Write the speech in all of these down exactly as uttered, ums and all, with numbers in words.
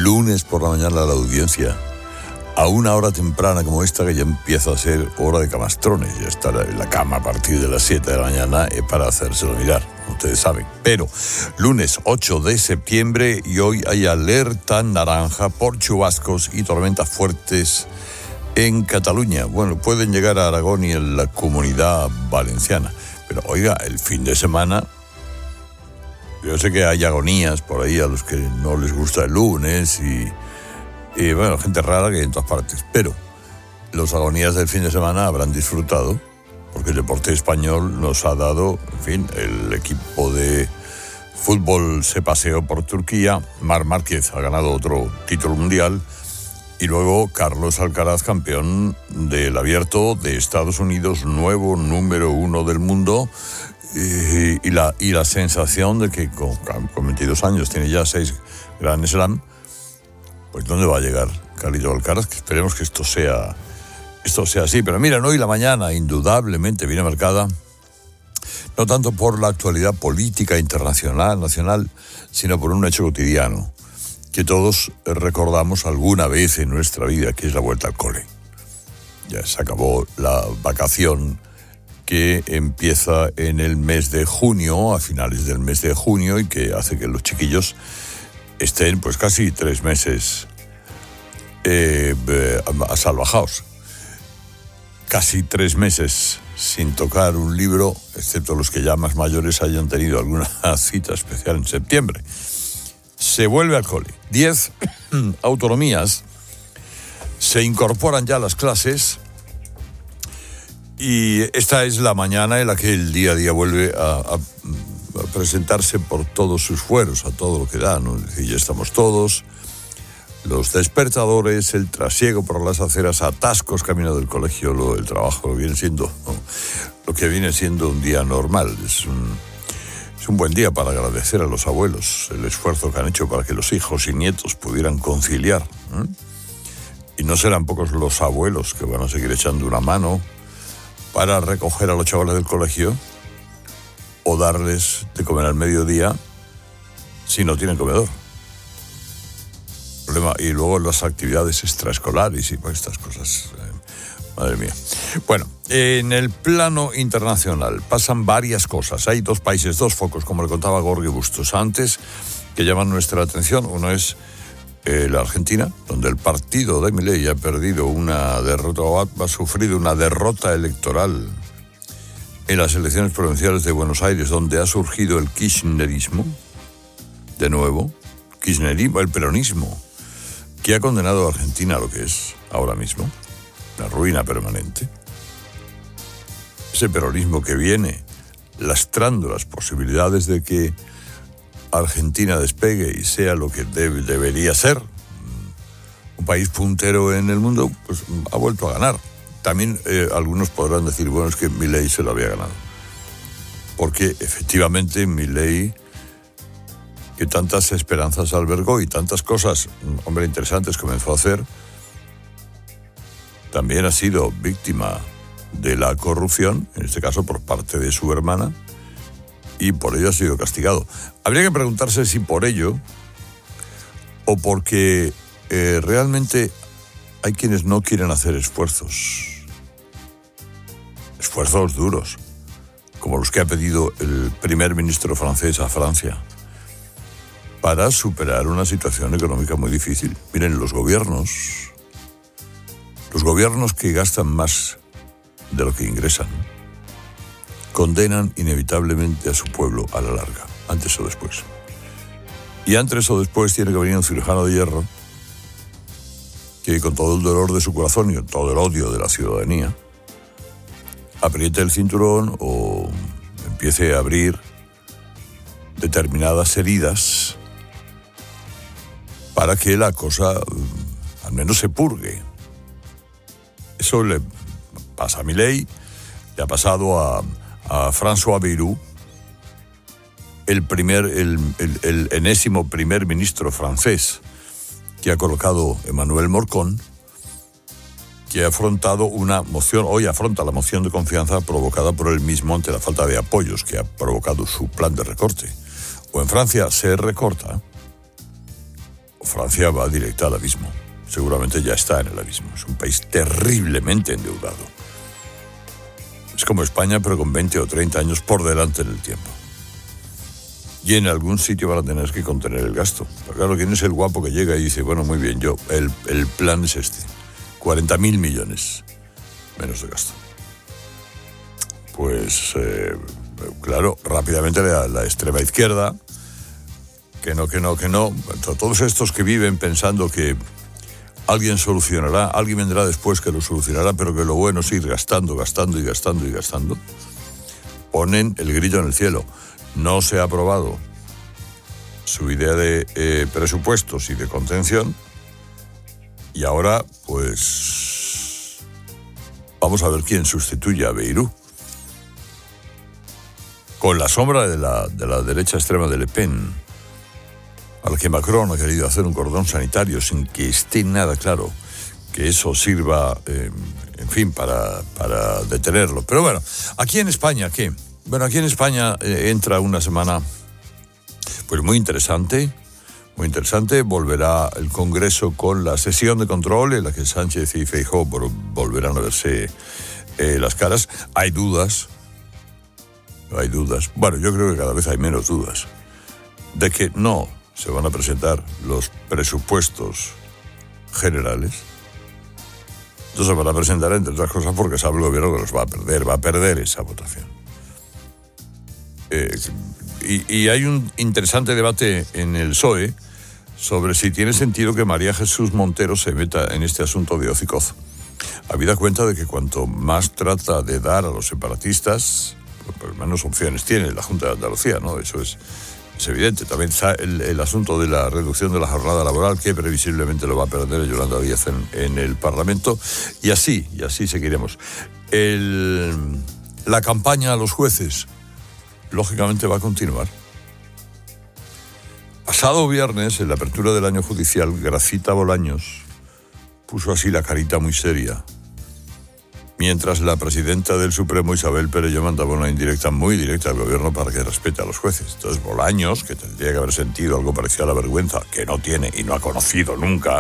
lunes por la mañana la audiencia, a una hora temprana como esta, que ya empieza a ser hora de camastrones, ya estar en la cama a partir de las siete de la mañana es para hacérselo mirar, ustedes saben. Pero lunes ocho de septiembre y hoy hay alerta naranja por chubascos y tormentas fuertes en Cataluña. Bueno, pueden llegar a Aragón y en la Comunidad Valenciana. Pero oiga, el fin de semana, yo sé que hay agonías por ahí a los que no les gusta el lunes y, y bueno, gente rara que hay en todas partes. Pero los agonías del fin de semana habrán disfrutado, porque el deporte español nos ha dado, en fin, el equipo de fútbol se paseó por Turquía, Marc Márquez ha ganado otro título mundial, y luego Carlos Alcaraz, campeón del Abierto de Estados Unidos, nuevo número uno del mundo, y, y, la, y la sensación de que con, con veintidós años tiene ya seis Grand Slam. Pues ¿dónde va a llegar Carlitos Alcaraz? Que esperemos que esto sea, esto sea así. Pero miren, hoy la mañana indudablemente viene marcada, no tanto por la actualidad política internacional, nacional, sino por un hecho cotidiano que todos recordamos alguna vez en nuestra vida, que es la vuelta al cole. Ya se acabó la vacación que empieza en el mes de junio, a finales del mes de junio, y que hace que los chiquillos estén pues casi tres meses eh, asalvajados. Casi tres meses sin tocar un libro, excepto los que ya más mayores hayan tenido alguna cita especial en septiembre. Se vuelve al cole. Diez autonomías se incorporan ya a las clases y esta es la mañana en la que el día a día vuelve a, a, a presentarse por todos sus fueros, a todo lo que da, ¿no? Es decir, ya estamos todos, los despertadores, el trasiego por las aceras, atascos camino del colegio, lo, el trabajo, lo viene siendo, ¿no? Lo que viene siendo un día normal. Es un... Es un buen día para agradecer a los abuelos el esfuerzo que han hecho para que los hijos y nietos pudieran conciliar, ¿eh? Y no serán pocos los abuelos que van a seguir echando una mano para recoger a los chavales del colegio o darles de comer al mediodía si no tienen comedor. Problema. Y luego las actividades extraescolares y pues, estas cosas. Eh, madre mía. Bueno, en el plano internacional pasan varias cosas. Hay dos países, dos focos, como le contaba Gorgi Bustos antes, que llaman nuestra atención. Uno es eh, la Argentina, donde el partido de Milei ha perdido una derrota, o ha, ha sufrido una derrota electoral en las elecciones provinciales de Buenos Aires, donde ha surgido el kirchnerismo, de nuevo, kirchnerismo, el peronismo, que ha condenado a Argentina a lo que es ahora mismo una ruina permanente. Ese peronismo que viene lastrando las posibilidades de que Argentina despegue y sea lo que debe, debería ser, un país puntero en el mundo, pues ha vuelto a ganar. También eh, algunos podrán decir, bueno, es que Milei se lo había ganado. Porque efectivamente Milei, que tantas esperanzas albergó y tantas cosas, hombre, interesantes comenzó a hacer, también ha sido víctima de la corrupción, en este caso por parte de su hermana, y por ello ha sido castigado. Habría que preguntarse si por ello o porque eh, realmente hay quienes no quieren hacer esfuerzos, esfuerzos duros, como los que ha pedido el primer ministro francés a Francia, para superar una situación económica muy difícil. Miren, los gobiernos, los gobiernos que gastan más de lo que ingresan, condenan inevitablemente a su pueblo a la larga, antes o después. Y antes o después tiene que venir un cirujano de hierro que, con todo el dolor de su corazón y con todo el odio de la ciudadanía, apriete el cinturón o empiece a abrir determinadas heridas para que la cosa al menos se purgue. Eso le pasa a Milei, le ha pasado a, a François Bayrou, el primer, el, el, el enésimo primer ministro francés que ha colocado Emmanuel Macron, que ha afrontado una moción, hoy afronta la moción de confianza provocada por él mismo ante la falta de apoyos que ha provocado su plan de recorte. O en Francia se recorta, o Francia va directa al abismo. Seguramente ya está en el abismo. Es un país terriblemente endeudado. Es como España, pero con veinte o treinta años por delante en el tiempo. Y en algún sitio van a tener que contener el gasto. Pero claro, ¿quién es el guapo que llega y dice, bueno, muy bien, yo, el, el plan es este, cuarenta mil millones menos de gasto? Pues, eh, claro, rápidamente la, la extrema izquierda, que no, que no, que no, todos estos que viven pensando que alguien solucionará, alguien vendrá después que lo solucionará, pero que lo bueno es ir gastando, gastando y gastando y gastando, ponen el grito en el cielo. No se ha aprobado su idea de eh, presupuestos y de contención, y ahora, pues, vamos a ver quién sustituye a Bayrou. Con la sombra de la, de la derecha extrema de Le Pen, al que Macron ha querido hacer un cordón sanitario sin que esté nada claro que eso sirva, eh, en fin, para, para detenerlo. Pero bueno, aquí en España, ¿qué? Bueno, aquí en España eh, entra una semana pues muy interesante, muy interesante. Volverá el Congreso con la sesión de control en la que Sánchez y Feijóo volverán a verse eh, las caras. Hay dudas, hay dudas. Bueno, yo creo que cada vez hay menos dudas de que no se van a presentar los presupuestos generales. Entonces se van a presentar, entre otras cosas, porque sabe el gobierno que los va a perder, va a perder esa votación. Eh, y, y hay un interesante debate en el P S O E sobre si tiene sentido que María Jesús Montero se meta en este asunto de hocicozo. Habida cuenta de que cuanto más trata de dar a los separatistas, pues menos opciones tiene la Junta de Andalucía, ¿no? Eso es, es evidente. También está el, el asunto de la reducción de la jornada laboral, que previsiblemente lo va a perder Yolanda Díaz en, en el Parlamento. Y así, y así seguiremos. El, la campaña a los jueces, lógicamente, va a continuar. Pasado viernes, en la apertura del año judicial, Gracita Bolaños puso así la carita muy seria, mientras la presidenta del Supremo, Isabel Perello, mandaba una indirecta muy directa al gobierno para que respete a los jueces. Entonces Bolaños, que tendría que haber sentido algo parecido a la vergüenza, que no tiene y no ha conocido nunca,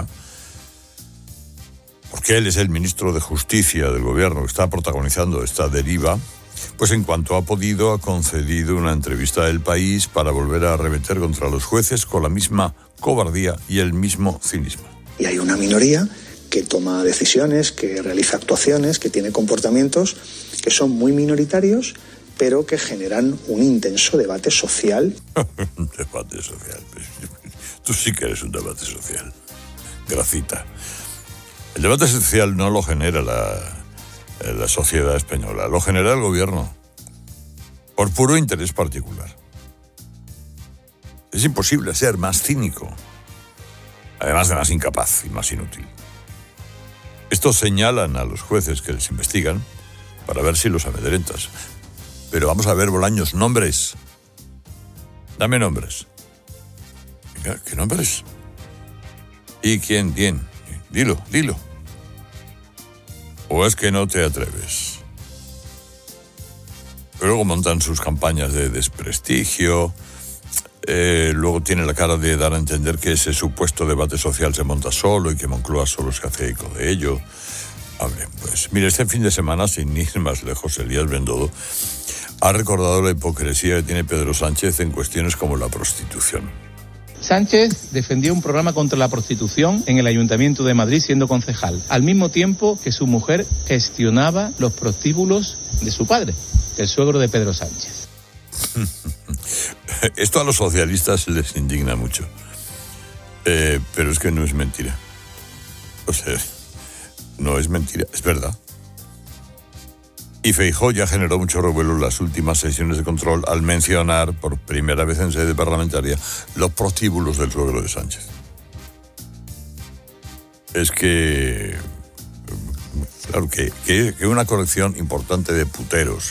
porque él es el ministro de Justicia del gobierno que está protagonizando esta deriva, pues en cuanto ha podido ha concedido una entrevista a El País para volver a arremeter contra los jueces con la misma cobardía y el mismo cinismo. Y hay una minoría que toma decisiones, que realiza actuaciones, que tiene comportamientos que son muy minoritarios, pero que generan un intenso debate social. Un debate social. Tú sí que eres un debate social, Gracita. El debate social no lo genera la, la sociedad española, lo genera el gobierno, por puro interés particular. Es imposible ser más cínico, además de más incapaz y más inútil. Estos señalan a los jueces que les investigan para ver si los amedrentas. Pero vamos a ver, Bolaños, nombres. Dame nombres. Venga, ¿qué nombres? ¿Y quién? ¿Quién? Dilo, dilo. ¿O es que no te atreves? Pero luego montan sus campañas de desprestigio. Eh, luego tiene la cara de dar a entender que ese supuesto debate social se monta solo y que Moncloa solo se hace eco de ello. Hombre, pues mire, este fin de semana, sin ir más lejos, Elías Bendodo ha recordado la hipocresía que tiene Pedro Sánchez en cuestiones como la prostitución. Sánchez defendió un programa contra la prostitución en el Ayuntamiento de Madrid siendo concejal, al mismo tiempo que su mujer gestionaba los prostíbulos de su padre, el suegro de Pedro Sánchez. Esto a los socialistas les indigna mucho, eh, pero es que no es mentira. O sea, no es mentira, es verdad. Y Feijóo ya generó mucho revuelo en las últimas sesiones de control al mencionar por primera vez en sede parlamentaria los prostíbulos del suegro de Sánchez. Es que, claro, que, que, que una colección importante de puteros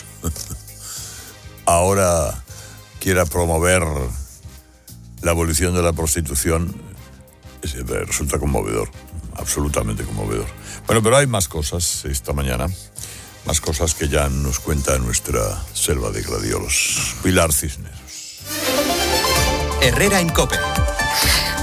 ahora quiera promover la abolición de la prostitución, resulta conmovedor, absolutamente conmovedor. Bueno, pero hay más cosas esta mañana, más cosas que ya nos cuenta nuestra selva de gladiolos. Pilar Cisneros. Herrera en COPE.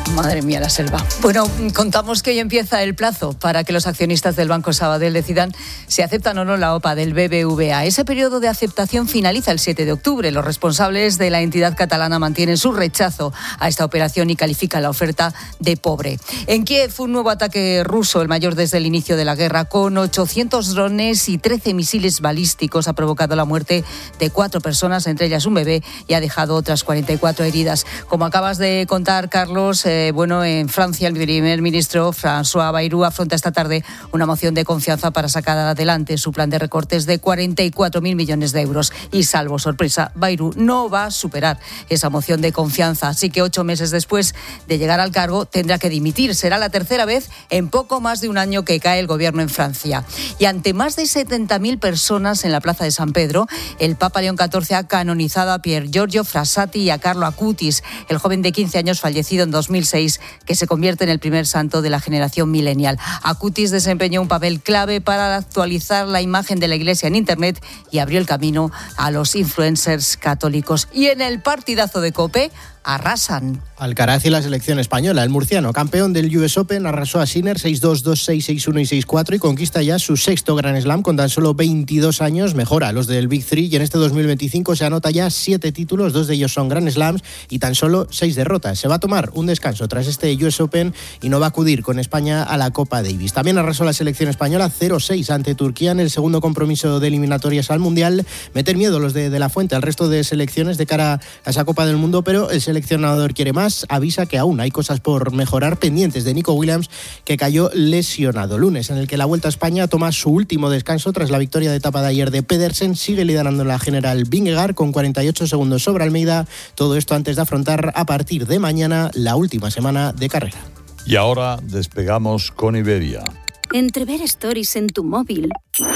Madre mía, la selva. Bueno, contamos que hoy empieza el plazo para que los accionistas del Banco Sabadell decidan si aceptan o no la O P A del B B V A. Ese periodo de aceptación finaliza el siete de octubre. Los responsables de la entidad catalana mantienen su rechazo a esta operación y califican la oferta de pobre. En Kiev, un nuevo ataque ruso, el mayor desde el inicio de la guerra, con ochocientos drones y trece misiles balísticos, ha provocado la muerte de cuatro personas, entre ellas un bebé, y ha dejado otras cuarenta y cuatro heridas. Como acabas de contar, Carlos, eh, bueno, en Francia el primer ministro François Bayrou afronta esta tarde una moción de confianza para sacar adelante su plan de recortes de cuarenta y cuatro mil millones de euros. Y salvo sorpresa, Bayrou no va a superar esa moción de confianza, así que ocho meses después de llegar al cargo tendrá que dimitir. Será la tercera vez en poco más de un año que cae el gobierno en Francia. Y ante más de setenta mil personas en la plaza de San Pedro, el Papa León catorce ha canonizado a Pier Giorgio Frassati y a Carlo Acutis, el joven de quince años fallecido en dos mil seis, que se convierte en el primer santo de la generación millennial. Acutis desempeñó un papel clave para actualizar la imagen de la Iglesia en Internet y abrió el camino a los influencers católicos. Y en el partidazo de COPE, arrasan. Alcaraz y la selección española. El murciano, campeón del U S Open, arrasó a Sinner seis dos, dos seis, seis uno y seis cuatro y conquista ya su sexto Grand Slam con tan solo veintidós años. Mejora a los del Big Three y en este dos mil veinticinco se anota ya siete títulos, dos de ellos son Grand Slams y tan solo seis derrotas. Se va a tomar un descanso tras este U S Open y no va a acudir con España a la Copa Davis. También arrasó la selección española cero seis ante Turquía en el segundo compromiso de eliminatorias al Mundial. Meter miedo los de, de la Fuente al resto de selecciones de cara a esa Copa del Mundo, pero el seleccionador quiere más, avisa que aún hay cosas por mejorar pendientes de Nico Williams, que cayó lesionado. Lunes en el que la Vuelta a España toma su último descanso tras la victoria de etapa de ayer de Pedersen. Sigue liderando la general Vingegaard con cuarenta y ocho segundos sobre Almeida. Todo esto antes de afrontar a partir de mañana la última semana de carrera. Y ahora despegamos con Iberia. Entre ver stories en tu móvil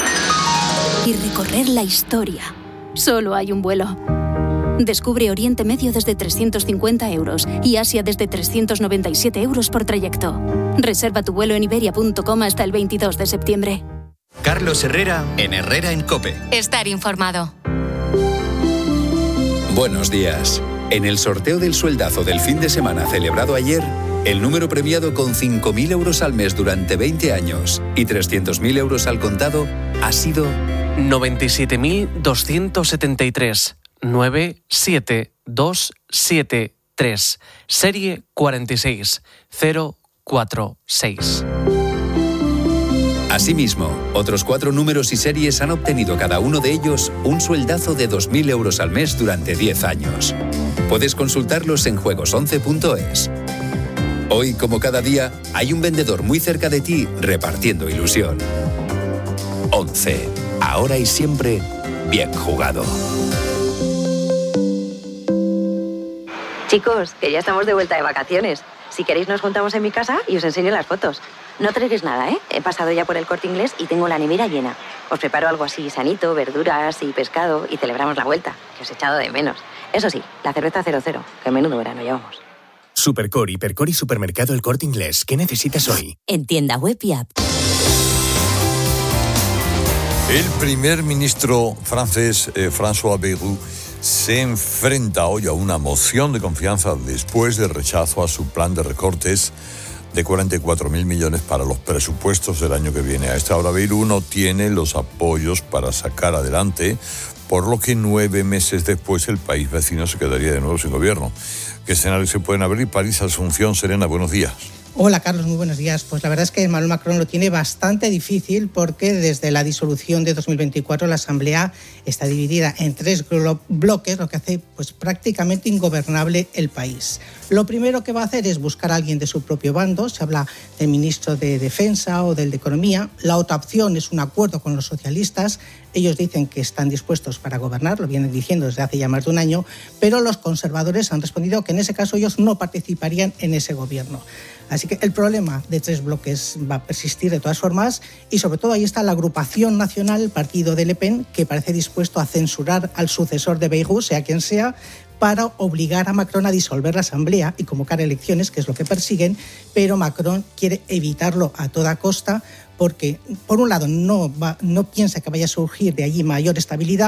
y recorrer la historia, solo hay un vuelo. Descubre Oriente Medio desde trescientos cincuenta euros y Asia desde trescientos noventa y siete euros por trayecto. Reserva tu vuelo en iberia punto com hasta el veintidós de septiembre. Carlos Herrera en Herrera en COPE. Estar informado. Buenos días. En el sorteo del sueldazo del fin de semana celebrado ayer, el número premiado con cinco mil euros al mes durante veinte años y trescientos mil euros al contado ha sido noventa y siete mil doscientos setenta y tres. nueve siete dos siete tres, serie cuarenta y seis cero cuatro seis. Asimismo, otros cuatro números y series han obtenido cada uno de ellos un sueldazo de dos mil euros al mes durante diez años. Puedes consultarlos en juegos once punto es. Hoy, como cada día, hay un vendedor muy cerca de ti repartiendo ilusión. once. Ahora y siempre, bien jugado. Chicos, que ya estamos de vuelta de vacaciones. Si queréis nos juntamos en mi casa y os enseño las fotos. No traguéis nada, ¿eh? He pasado ya por el Corte Inglés y tengo la nevera llena. Os preparo algo así sanito, verduras y pescado y celebramos la vuelta, que os he echado de menos. Eso sí, la cerveza cero cero, que menudo verano llevamos. Supercore, Hipercore y Supermercado El Corte Inglés. ¿Qué necesitas hoy? En tienda web y app. El primer ministro francés, eh, François Bayrou, se enfrenta hoy a una moción de confianza después del rechazo a su plan de recortes de cuarenta y cuatro mil millones para los presupuestos del año que viene. A esta hora Bayrou no tiene los apoyos para sacar adelante, por lo que nueve meses después el país vecino se quedaría de nuevo sin gobierno. ¿Qué escenarios se pueden abrir? París, Asunción, Serena, buenos días. Hola Carlos, muy buenos días. Pues la verdad es que Emmanuel Macron lo tiene bastante difícil porque desde la disolución de dos mil veinticuatro la Asamblea está dividida en tres bloques, lo que hace pues prácticamente ingobernable el país. Lo primero que va a hacer es buscar a alguien de su propio bando. Se habla del ministro de Defensa o del de Economía. La otra opción es un acuerdo con los socialistas. Ellos dicen que están dispuestos para gobernar, lo vienen diciendo desde hace ya más de un año, pero los conservadores han respondido que en ese caso ellos no participarían en ese gobierno. Así que el problema de tres bloques va a persistir de todas formas y sobre todo ahí está la agrupación nacional, el partido de Le Pen, que parece dispuesto a censurar al sucesor de Bayrou, sea quien sea, para obligar a Macron a disolver la Asamblea y convocar elecciones, que es lo que persiguen, pero Macron quiere evitarlo a toda costa porque, por un lado, no, va, no piensa que vaya a surgir de allí mayor estabilidad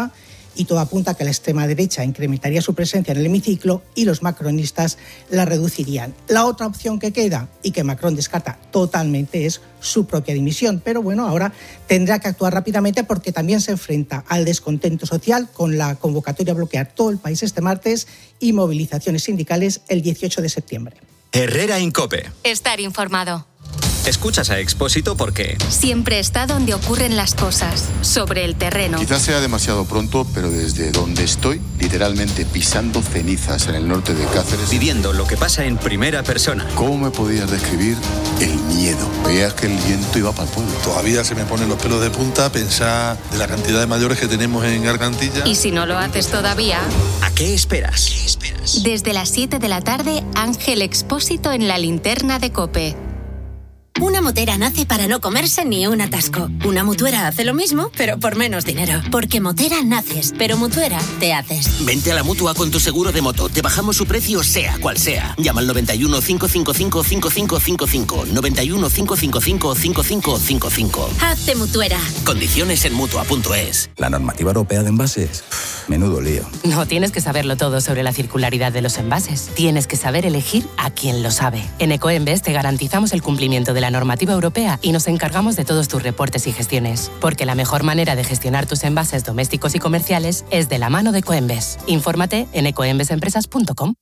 y todo apunta a que la extrema derecha incrementaría su presencia en el hemiciclo y los macronistas la reducirían. La otra opción que queda y que Macron descarta totalmente es su propia dimisión, pero bueno, ahora tendrá que actuar rápidamente porque también se enfrenta al descontento social con la convocatoria a bloquear todo el país este martes y movilizaciones sindicales el dieciocho de septiembre. Herrera Incope. Estar informado. Escuchas a Expósito porque siempre está donde ocurren las cosas, sobre el terreno. Quizás sea demasiado pronto, pero desde donde estoy, literalmente pisando cenizas en el norte de Cáceres, viviendo lo que pasa en primera persona. ¿Cómo me podías describir el miedo? Veías que el viento iba para el pueblo. Todavía se me ponen los pelos de punta pensar de la cantidad de mayores que tenemos en Gargantilla. Y si no lo haces todavía, ¿a qué esperas? ¿Qué esperas? Desde las siete de la tarde, Ángel Expósito en la linterna de COPE. Una motera nace para no comerse ni un atasco. Una mutuera hace lo mismo, pero por menos dinero. Porque motera naces, pero mutuera te haces. Vente a la Mutua con tu seguro de moto. Te bajamos su precio sea cual sea. Llama al noventa y uno, cincuecientos cincuenta y cinco, cincuenta y cinco cincuenta y cinco. noventa y uno, cincuecientos cincuenta y cinco, cincuenta y cinco cincuenta y cinco. Hazte mutuera. Condiciones en Mutua punto es. La normativa europea de envases. Menudo lío. No tienes que saberlo todo sobre la circularidad de los envases. Tienes que saber elegir a quien lo sabe. En Ecoembes te garantizamos el cumplimiento de la normativa europea y nos encargamos de todos tus reportes y gestiones. Porque la mejor manera de gestionar tus envases domésticos y comerciales es de la mano de Ecoembes. Infórmate en ecoembes empresas punto com.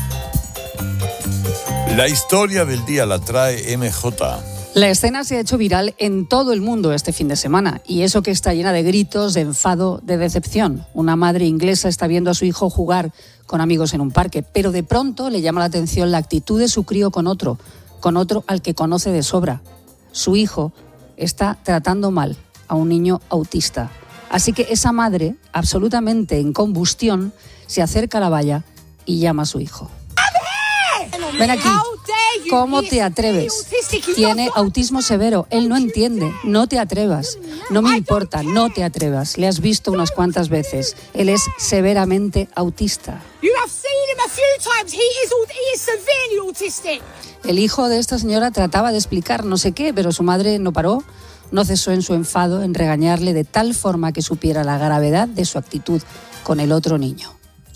La historia del día la trae M J. La escena se ha hecho viral en todo el mundo este fin de semana, y eso que está llena de gritos, de enfado, de decepción. Una madre inglesa está viendo a su hijo jugar con amigos en un parque, pero de pronto le llama la atención la actitud de su crío con otro, con otro al que conoce de sobra. Su hijo está tratando mal a un niño autista. Así que esa madre, absolutamente en combustión, se acerca a la valla y llama a su hijo. Ven aquí. ¿Cómo te atreves? Tiene autismo severo. Él no entiende. No te atrevas. No me importa. No te atrevas. Le has visto unas cuantas veces. Él es severamente autista. El hijo de esta señora trataba de explicar no sé qué, pero su madre no paró. No cesó en su enfado en regañarle de tal forma que supiera la gravedad de su actitud con el otro niño.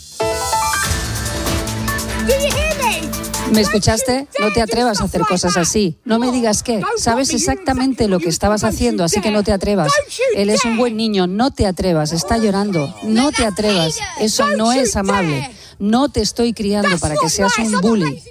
¿Me escuchaste? No te atrevas a hacer cosas así. No me digas qué. Sabes exactamente lo que estabas haciendo, así que no te atrevas. Él es un buen niño. No te atrevas. Está llorando. No te atrevas. Eso no es amable. No te estoy criando para que seas un bully.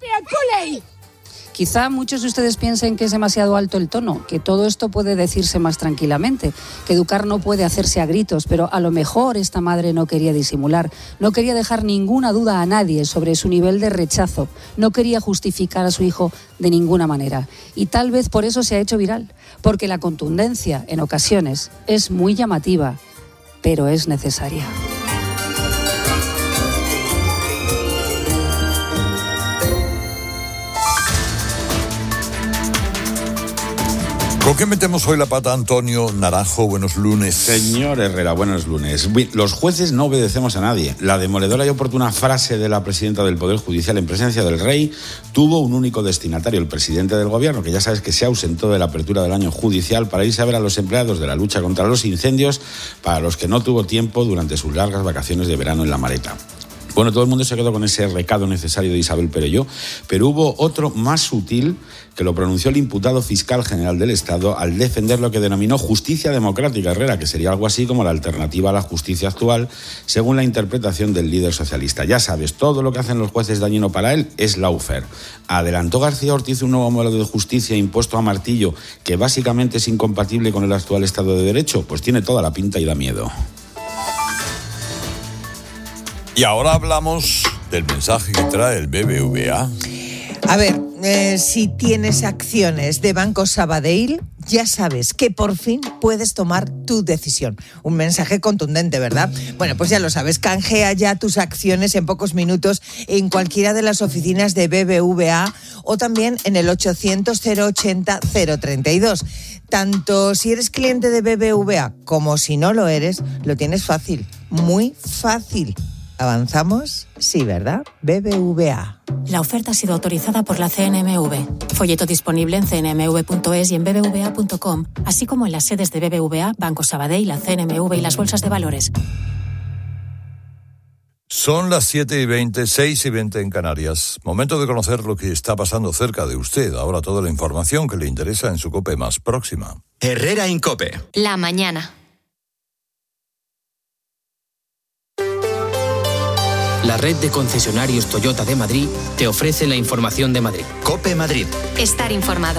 Quizá muchos de ustedes piensen que es demasiado alto el tono, que todo esto puede decirse más tranquilamente, que educar no puede hacerse a gritos, pero a lo mejor esta madre no quería disimular, no quería dejar ninguna duda a nadie sobre su nivel de rechazo, no quería justificar a su hijo de ninguna manera. Y tal vez por eso se ha hecho viral, porque la contundencia en ocasiones es muy llamativa, pero es necesaria. ¿Con qué metemos hoy la pata, Antonio Naranjo? Buenos lunes. Señor Herrera, buenos lunes. Los jueces no obedecemos a nadie. La demoledora y oportuna frase de la presidenta del Poder Judicial en presencia del rey tuvo un único destinatario, el presidente del gobierno, que ya sabes que se ausentó de la apertura del año judicial para irse a ver a los empleados de la lucha contra los incendios, para los que no tuvo tiempo durante sus largas vacaciones de verano en La Mareta. Bueno, todo el mundo se quedó con ese recado necesario de Isabel Perelló, pero hubo otro más sutil que lo pronunció el imputado fiscal general del Estado al defender lo que denominó justicia democrática, Herrera, que sería algo así como la alternativa a la justicia actual, según la interpretación del líder socialista. Ya sabes, todo lo que hacen los jueces dañino para él es lawfare. ¿Adelantó García Ortiz un nuevo modelo de justicia impuesto a martillo que básicamente es incompatible con el actual Estado de Derecho? Pues tiene toda la pinta y da miedo. Y ahora hablamos del mensaje que trae el B B V A. A ver, eh, si tienes acciones de Banco Sabadell, ya sabes que por fin puedes tomar tu decisión. Un mensaje contundente, ¿verdad? Bueno, pues ya lo sabes, canjea ya tus acciones en pocos minutos en cualquiera de las oficinas de B B V A o también en el ochocientos, cero ochenta, cero treinta y dos. Tanto si eres cliente de B B V A como si no lo eres, lo tienes fácil, muy fácil. ¿Avanzamos? Sí, ¿verdad? B B V A. La oferta ha sido autorizada por la C N M V. Folleto disponible en c n m v punto es y en b b v a punto com, así como en las sedes de B B V A, Banco Sabadell, la C N M V y las bolsas de valores. Son las siete y veinte, seis y veinte en Canarias. Momento de conocer lo que está pasando cerca de usted. Ahora toda la información que le interesa en su COPE más próxima. Herrera Incope. La mañana. La red de concesionarios Toyota de Madrid te ofrece la información de Madrid. COPE Madrid. Estar informado.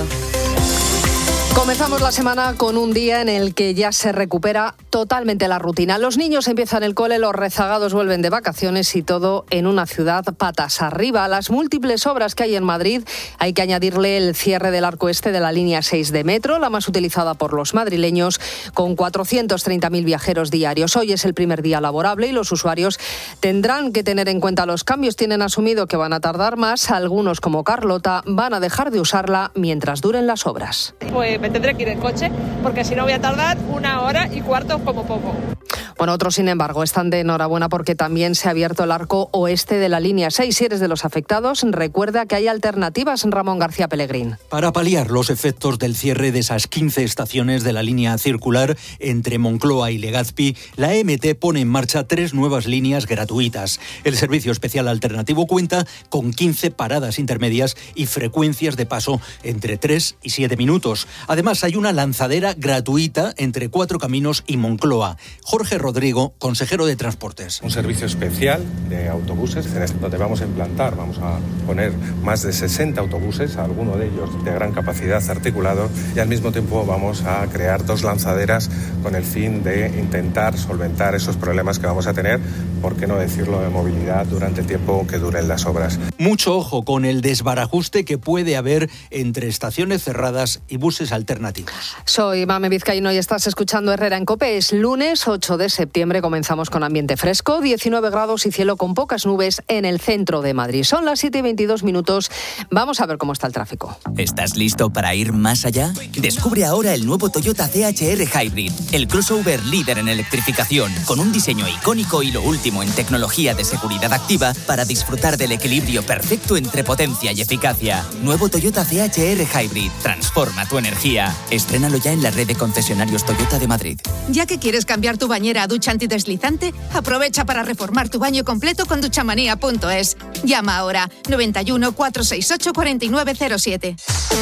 Comenzamos la semana con un día en el que ya se recupera totalmente la rutina. Los niños empiezan el cole, los rezagados vuelven de vacaciones y todo en una ciudad patas arriba. A las múltiples obras que hay en Madrid hay que añadirle el cierre del arco este de la línea seis de metro, la más utilizada por los madrileños, con cuatrocientos treinta mil viajeros diarios. Hoy es el primer día laborable y los usuarios tendrán que tener en cuenta los cambios. Tienen asumido que van a tardar más. Algunos, como Carlota, van a dejar de usarla mientras duren las obras. Pues me tendré que ir en coche, porque si no voy a tardar una hora y cuarto como poco. Bueno, otros, sin embargo, están de enhorabuena porque también se ha abierto el arco oeste de la línea seis. Si eres de los afectados, recuerda que hay alternativas, Ramón García Pellegrín. Para paliar los efectos del cierre de esas quince estaciones de la línea circular entre Moncloa y Legazpi, la E M T pone en marcha tres nuevas líneas gratuitas. El servicio especial alternativo cuenta con quince paradas intermedias y frecuencias de paso entre tres y siete minutos. Además, hay una lanzadera gratuita entre Cuatro Caminos y Moncloa. Jorge Rodrigo, consejero de Transportes. Un servicio especial de autobuses donde vamos a implantar, vamos a poner más de sesenta autobuses, algunos de ellos de gran capacidad articulado, y al mismo tiempo vamos a crear dos lanzaderas con el fin de intentar solventar esos problemas que vamos a tener, por qué no decirlo, de movilidad durante el tiempo que duren las obras. Mucho ojo con el desbarajuste que puede haber entre estaciones cerradas y buses alternativos. Soy Mame Vizcaíno y estás escuchando Herrera en COPE. Es lunes ocho de septiembre, comenzamos con ambiente fresco, diecinueve grados y cielo con pocas nubes en el centro de Madrid. Son las siete y veintidós minutos. Vamos a ver cómo está el tráfico. ¿Estás listo para ir más allá? Descubre ahora el nuevo Toyota C H R Hybrid, el crossover líder en electrificación, con un diseño icónico y lo último en tecnología de seguridad activa para disfrutar del equilibrio perfecto entre potencia y eficacia. Nuevo Toyota C H R Hybrid. Transforma tu energía. Estrénalo ya en la red de concesionarios Toyota de Madrid. Ya que quieres cambiar tu bañera a ducha antideslizante, aprovecha para reformar tu baño completo con duchamanía punto es. Llama ahora noventa y uno, cuatrocientos sesenta y ocho, cuarenta y nueve cero siete.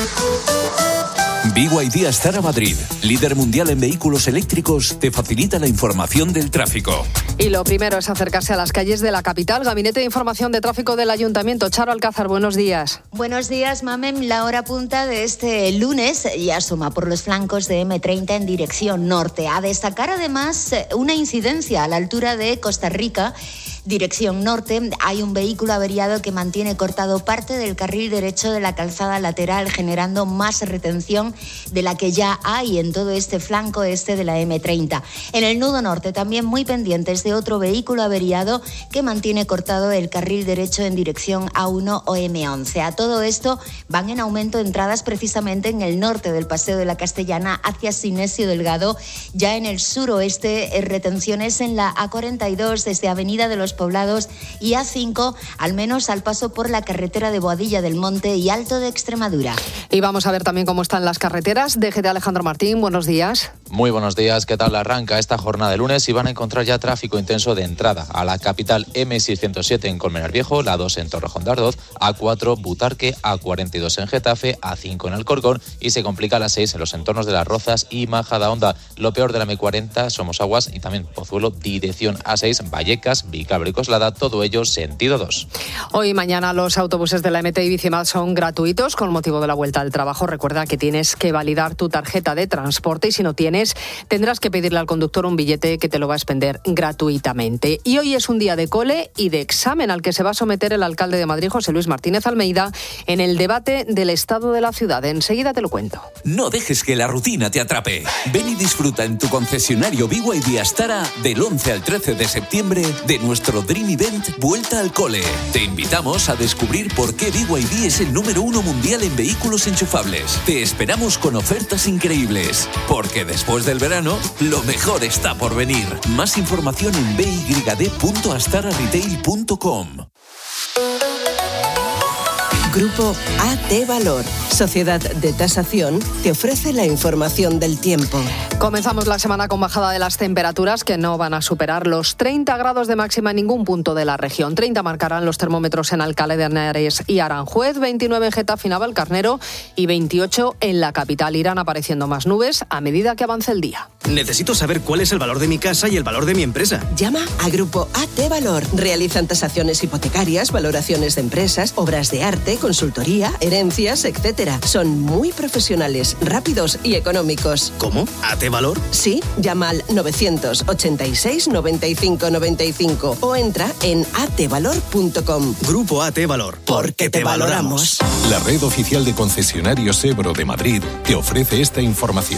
B Y D Astara Madrid, líder mundial en vehículos eléctricos, te facilita la información del tráfico. Y lo primero es acercarse a las calles de la capital. Gabinete de Información de Tráfico del Ayuntamiento. Charo Alcázar, buenos días. Buenos días, Mamem. La hora punta de este lunes ya asoma por los flancos de eme treinta en dirección norte. A destacar además una incidencia a la altura de Costa Rica. Dirección norte, hay un vehículo averiado que mantiene cortado parte del carril derecho de la calzada lateral, generando más retención de la que ya hay en todo este flanco este de la eme treinta. En el nudo norte también muy pendientes de otro vehículo averiado que mantiene cortado el carril derecho en dirección a uno o eme once. A todo esto van en aumento entradas precisamente en el norte del Paseo de la Castellana hacia Sinesio Delgado. Ya en el suroeste, retenciones en la A cuarenta y dos desde Avenida de los Poblados y A cinco, al menos al paso por la carretera de Boadilla del Monte y Alto de Extremadura. Y vamos a ver también cómo están las carreteras. D G T Alejandro Martín, buenos días. Muy buenos días, ¿qué tal arranca esta jornada de lunes? Y van a encontrar ya tráfico intenso de entrada a la capital eme seiscientos siete en Colmenar Viejo, la dos en Torrejón de Ardoz, A cuatro Butarque, A cuarenta y dos en Getafe, A cinco en Alcorcón y se complica la seis en los entornos de Las Rozas y Majadahonda. Lo peor de la eme cuarenta, Somosaguas y también Pozuelo, dirección A seis, Vallecas, Vicálvaro y Coslada, todo ello sentido dos. Hoy y mañana los autobuses de la eme te y Bicimad son gratuitos con motivo de la vuelta al trabajo. Recuerda que tienes que validar tu tarjeta de transporte y si no tienes, tendrás que pedirle al conductor un billete que te lo va a expender gratuitamente. Y hoy es un día de cole y de examen al que se va a someter el alcalde de Madrid, José Luis Martínez Almeida, en el debate del estado de la ciudad. Enseguida te lo cuento. No dejes que la rutina te atrape. Ven y disfruta en tu concesionario B Y D Astara del once al trece de septiembre de nuestro Dream Event Vuelta al Cole. Te invitamos a descubrir por qué B Y D es el número uno mundial en vehículos enchufables. Te esperamos con ofertas increíbles, porque después del verano, lo mejor está por venir. Más información en b y d punto astara retail punto com. Grupo A T Valor, sociedad de tasación, te ofrece la información del tiempo. Comenzamos la semana con bajada de las temperaturas que no van a superar los treinta grados de máxima en ningún punto de la región. treinta marcarán los termómetros en Alcalá de Henares y Aranjuez, veintinueve en Getafe y Navalcarnero y veintiocho en la capital. Irán apareciendo más nubes a medida que avance el día. Necesito saber cuál es el valor de mi casa y el valor de mi empresa. Llama a Grupo A T Valor. Realizan tasaciones hipotecarias, valoraciones de empresas, obras de arte, consultoría, herencias, etcétera. Son muy profesionales, rápidos y económicos. ¿Cómo? ¿A T Valor? Sí, llama al novecientos ochenta y seis noventa y cinco noventa y cinco o entra en a t valor punto com. Grupo A T Valor. Porque te valoramos. La red oficial de concesionarios Ebro de Madrid te ofrece esta información.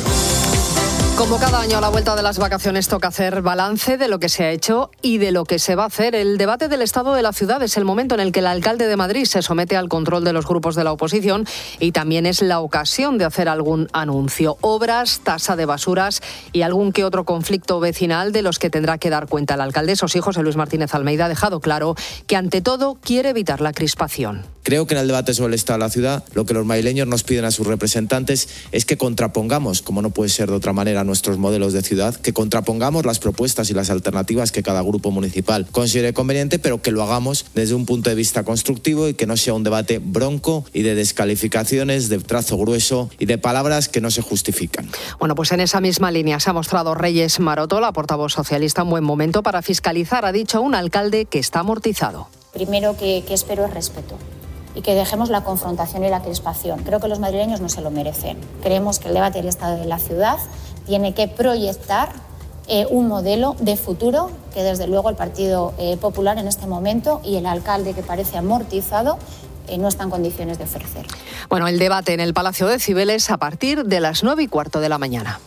Como cada año a la vuelta de las vacaciones toca hacer balance de lo que se ha hecho y de lo que se va a hacer. El debate del estado de la ciudad es el momento en el que el alcalde de Madrid se somete al control de los grupos de la oposición y también es la ocasión de hacer algún anuncio. Obras, tasa de basuras y algún que otro conflicto vecinal de los que tendrá que dar cuenta el alcalde. Eso sí, José Luis Martínez Almeida ha dejado claro que ante todo quiere evitar la crispación. Creo que en el debate sobre el estado de la ciudad lo que los madrileños nos piden a sus representantes es que contrapongamos, como no puede ser de otra manera, nuestros modelos de ciudad, que contrapongamos las propuestas y las alternativas que cada grupo municipal considere conveniente, pero que lo hagamos desde un punto de vista constructivo y que no sea un debate bronco y de descalificaciones, de trazo grueso y de palabras que no se justifican. Bueno, pues en esa misma línea se ha mostrado Reyes Maroto, la portavoz socialista, un buen momento para fiscalizar, ha dicho un alcalde que está amortizado. Primero que, que espero es respeto y que dejemos la confrontación y la crispación. Creo que los madrileños no se lo merecen. Creemos que el debate del estado de la ciudad tiene que proyectar eh, un modelo de futuro que desde luego el Partido eh, Popular en este momento y el alcalde, que parece amortizado, eh, no está en condiciones de ofrecer. Bueno, el debate en el Palacio de Cibeles a partir de las nueve y cuarto de la mañana.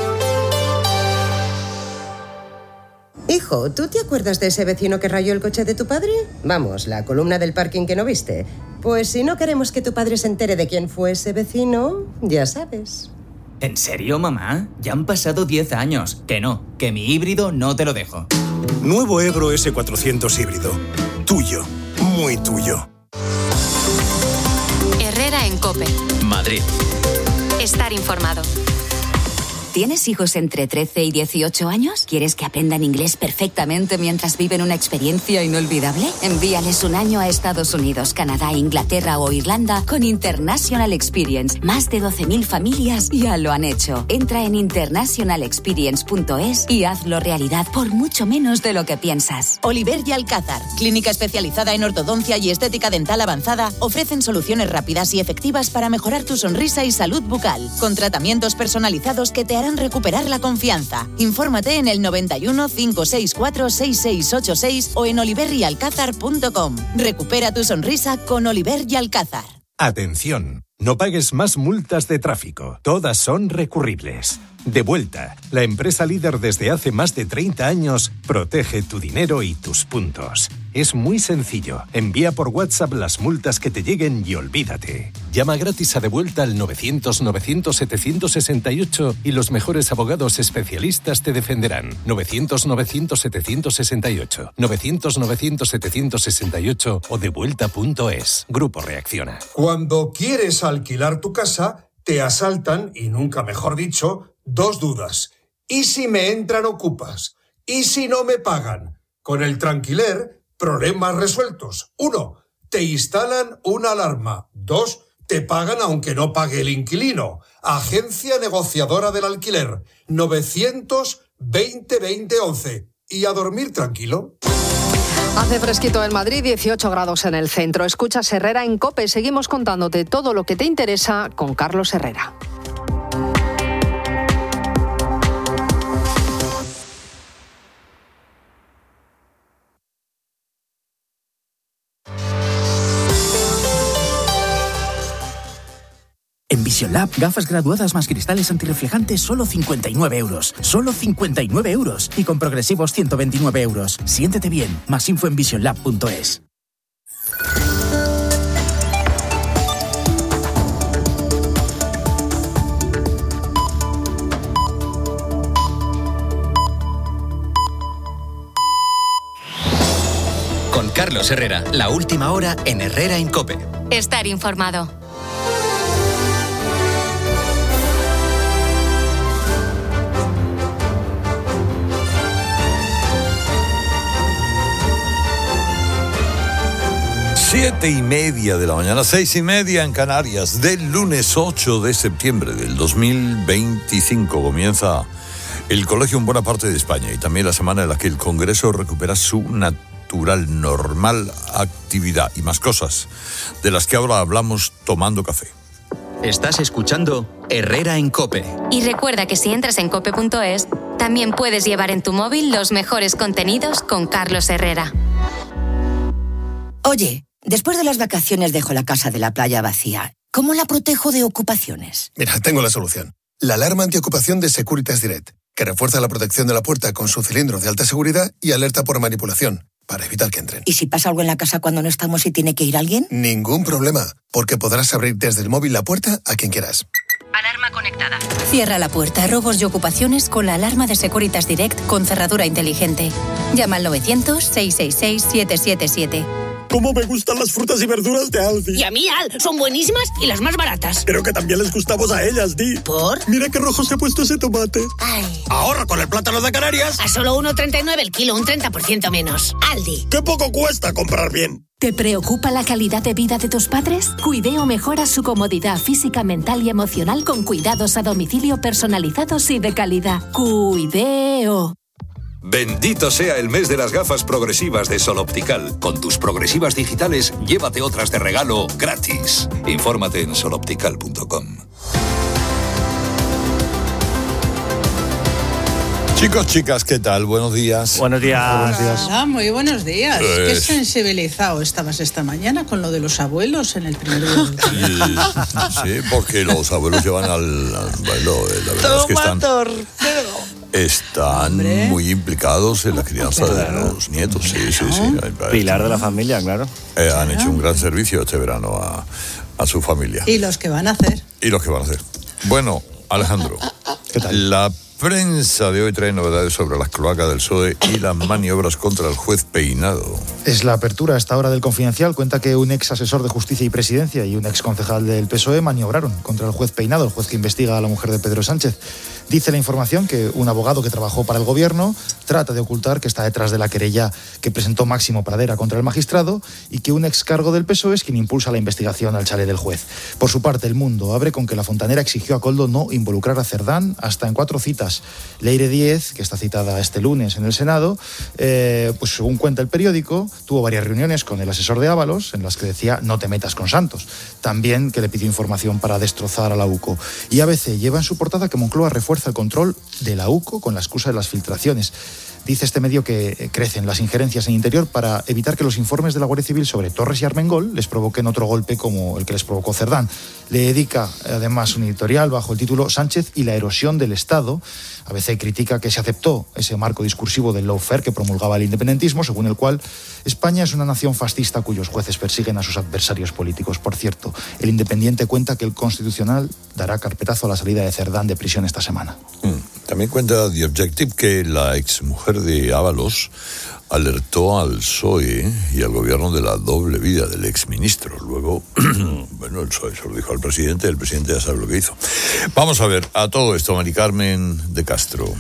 Hijo, ¿tú te acuerdas de ese vecino que rayó el coche de tu padre? Vamos, la columna del parking que no viste. Pues si no queremos que tu padre se entere de quién fue ese vecino, ya sabes. ¿En serio, mamá? Ya han pasado diez años. Que no, que mi híbrido no te lo dejo. Nuevo Ebro ese cuatrocientos híbrido. Tuyo, muy tuyo. Herrera en COPE. Madrid. Estar informado. ¿Tienes hijos entre trece y dieciocho años? ¿Quieres que aprendan inglés perfectamente mientras viven una experiencia inolvidable? Envíales un año a Estados Unidos, Canadá, Inglaterra o Irlanda con International Experience. Más de doce mil familias ya lo han hecho. Entra en international experience punto es y hazlo realidad por mucho menos de lo que piensas. Oliver y Alcázar, clínica especializada en ortodoncia y estética dental avanzada, ofrecen soluciones rápidas y efectivas para mejorar tu sonrisa y salud bucal, con tratamientos personalizados que te harán recuperar la confianza. Infórmate en el noventa y uno, cinco seis cuatro, seis seis ocho seis o en oliver y alcázar punto com. Recupera tu sonrisa con Oliver y Alcázar. Atención, no pagues más multas de tráfico. Todas son recurribles. Devuelta, la empresa líder desde hace más de treinta años, protege tu dinero y tus puntos. Es muy sencillo. Envía por WhatsApp las multas que te lleguen y olvídate. Llama gratis a Devuelta al novecientos, novecientos, setecientos sesenta y ocho y los mejores abogados especialistas te defenderán. novecientos, novecientos, setecientos sesenta y ocho. novecientos, novecientos, setecientos sesenta y ocho o devuelta punto es. Grupo Reacciona. Cuando quieres alquilar tu casa, te asaltan, y nunca mejor dicho, dos dudas. ¿Y si me entran ocupas? ¿Y si no me pagan? Con el Tranquiler, problemas resueltos. Uno, te instalan una alarma. Dos, te pagan aunque no pague el inquilino. Agencia negociadora del alquiler. novecientos veinte veinte once. Y a dormir tranquilo. Hace fresquito en Madrid, dieciocho grados en el centro. Escuchas Herrera en COPE. Seguimos contándote todo lo que te interesa con Carlos Herrera. En Vision Lab, gafas graduadas más cristales antirreflejantes, solo cincuenta y nueve euros. Solo cincuenta y nueve euros. Y con progresivos ciento veintinueve euros. Siéntete bien. Más info en vision lab punto es. Con Carlos Herrera, la última hora en Herrera en COPE. Estar estar informado. Siete y media de la mañana, seis y media en Canarias, del lunes ocho de septiembre del dos mil veinticinco comienza el colegio en buena parte de España y también la semana en la que el Congreso recupera su natural, normal actividad y más cosas de las que ahora hablamos tomando café. Estás escuchando Herrera en COPE. Y recuerda que si entras en cope punto es, también puedes llevar en tu móvil los mejores contenidos con Carlos Herrera. Oye, después de las vacaciones dejo la casa de la playa vacía. ¿Cómo la protejo de ocupaciones? Mira, tengo la solución. La alarma antiocupación de Securitas Direct, que refuerza la protección de la puerta con su cilindro de alta seguridad y alerta por manipulación, para evitar que entren. ¿Y si pasa algo en la casa cuando no estamos y tiene que ir alguien? Ningún problema, porque podrás abrir desde el móvil la puerta a quien quieras. Alarma conectada. Cierra la puerta a robos y ocupaciones con la alarma de Securitas Direct con cerradura inteligente. Llama al novecientos, seiscientos sesenta y seis, setecientos setenta y siete. ¡Cómo me gustan las frutas y verduras de Aldi! Y a mí, Al, son buenísimas y las más baratas. Pero que también les gustamos a ellas, Di. ¿Por? Mira qué rojo se ha puesto ese tomate. Ay. Ahorra con el plátano de Canarias. A solo uno treinta y nueve el kilo, un treinta por ciento menos. Aldi. ¡Qué poco cuesta comprar bien! ¿Te preocupa la calidad de vida de tus padres? Cuideo mejora su comodidad física, mental y emocional con cuidados a domicilio personalizados y de calidad. Cuideo. Bendito sea el mes de las gafas progresivas de Sol Optical. Con tus progresivas digitales, llévate otras de regalo gratis. Infórmate en sol optical punto com. Chicos, chicas, ¿qué tal? Buenos días. Buenos días. Buenos días. Ah, muy buenos días. Pues... Qué sensibilizado estabas esta mañana con lo de los abuelos en el primer día del día. Sí, sí, porque los abuelos llevan al, al bueno, la verdad Toma es que están... torpedo. Están Hombre. muy implicados en la crianza claro. de los nietos, sí, sí, sí. Pilar de la familia, claro. Eh, han hecho un gran servicio este verano a, a su familia. Y los que van a hacer. Y los que van a hacer. Bueno, Alejandro, ¿qué tal? La prensa de hoy trae novedades sobre las cloacas del P S O E y las maniobras contra el juez Peinado. Es la apertura a esta hora del Confidencial. Cuenta que un ex asesor de Justicia y Presidencia y un ex concejal del P S O E maniobraron contra el juez Peinado, el juez que investiga a la mujer de Pedro Sánchez. Dice la información que un abogado que trabajó para el gobierno trata de ocultar que está detrás de la querella que presentó Máximo Pradera contra el magistrado y que un ex cargo del P S O E es quien impulsa la investigación al chalet del juez. Por su parte, El Mundo abre con que la Fontanera exigió a Koldo no involucrar a Cerdán hasta en cuatro citas. Leire Díez, que está citada este lunes en el Senado, eh, pues según cuenta el periódico, tuvo varias reuniones con el asesor de Ábalos en las que decía no te metas con Santos. También que le pidió información para destrozar a la U C O. Y A B C lleva en su portada que Moncloa refuerza el control de la U C O con la excusa de las filtraciones. Dice este medio que crecen las injerencias en interior para evitar que los informes de la Guardia Civil sobre Torres y Armengol les provoquen otro golpe como el que les provocó Cerdán. Le dedica además un editorial bajo el título Sánchez y la erosión del Estado. A B C critica que se aceptó ese marco discursivo del lawfare que promulgaba el independentismo, según el cual España es una nación fascista cuyos jueces persiguen a sus adversarios políticos. Por cierto, el Independiente cuenta que el Constitucional dará carpetazo a la salida de Cerdán de prisión esta semana. También cuenta The Objective que la exmujer de Ábalos alertó al P S O E y al gobierno de la doble vida del exministro. Luego, bueno, el P S O E se lo dijo al presidente, el presidente ya sabe lo que hizo. Vamos a ver, a todo esto, Mari Carmen de Castro.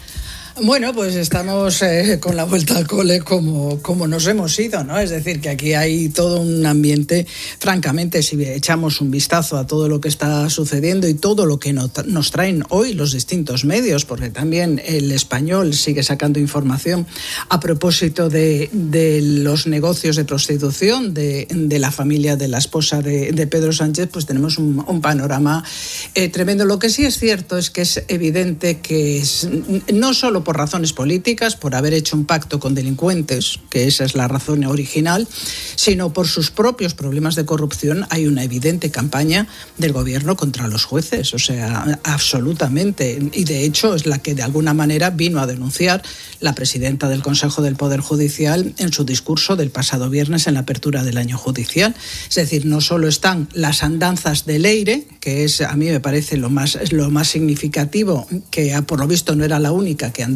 Bueno, pues estamos eh, con la vuelta al cole como, como nos hemos ido, ¿no? Es decir, que aquí hay todo un ambiente, francamente, si echamos un vistazo a todo lo que está sucediendo y todo lo que no, nos traen hoy los distintos medios, porque también El Español sigue sacando información a propósito de, de los negocios de prostitución de, de la familia de la esposa de, de Pedro Sánchez, pues tenemos un, un panorama eh, tremendo. Lo que sí es cierto es que es evidente que es, no solo por razones políticas, por haber hecho un pacto con delincuentes, que esa es la razón original, sino por sus propios problemas de corrupción. Hay una evidente campaña del gobierno contra los jueces, o sea, absolutamente. Y de hecho es la que de alguna manera vino a denunciar la presidenta del Consejo del Poder Judicial en su discurso del pasado viernes en la apertura del año judicial. Es decir, no solo están las andanzas de Leire, que es, a mí me parece lo más, lo más significativo, que por lo visto no era la única que andaba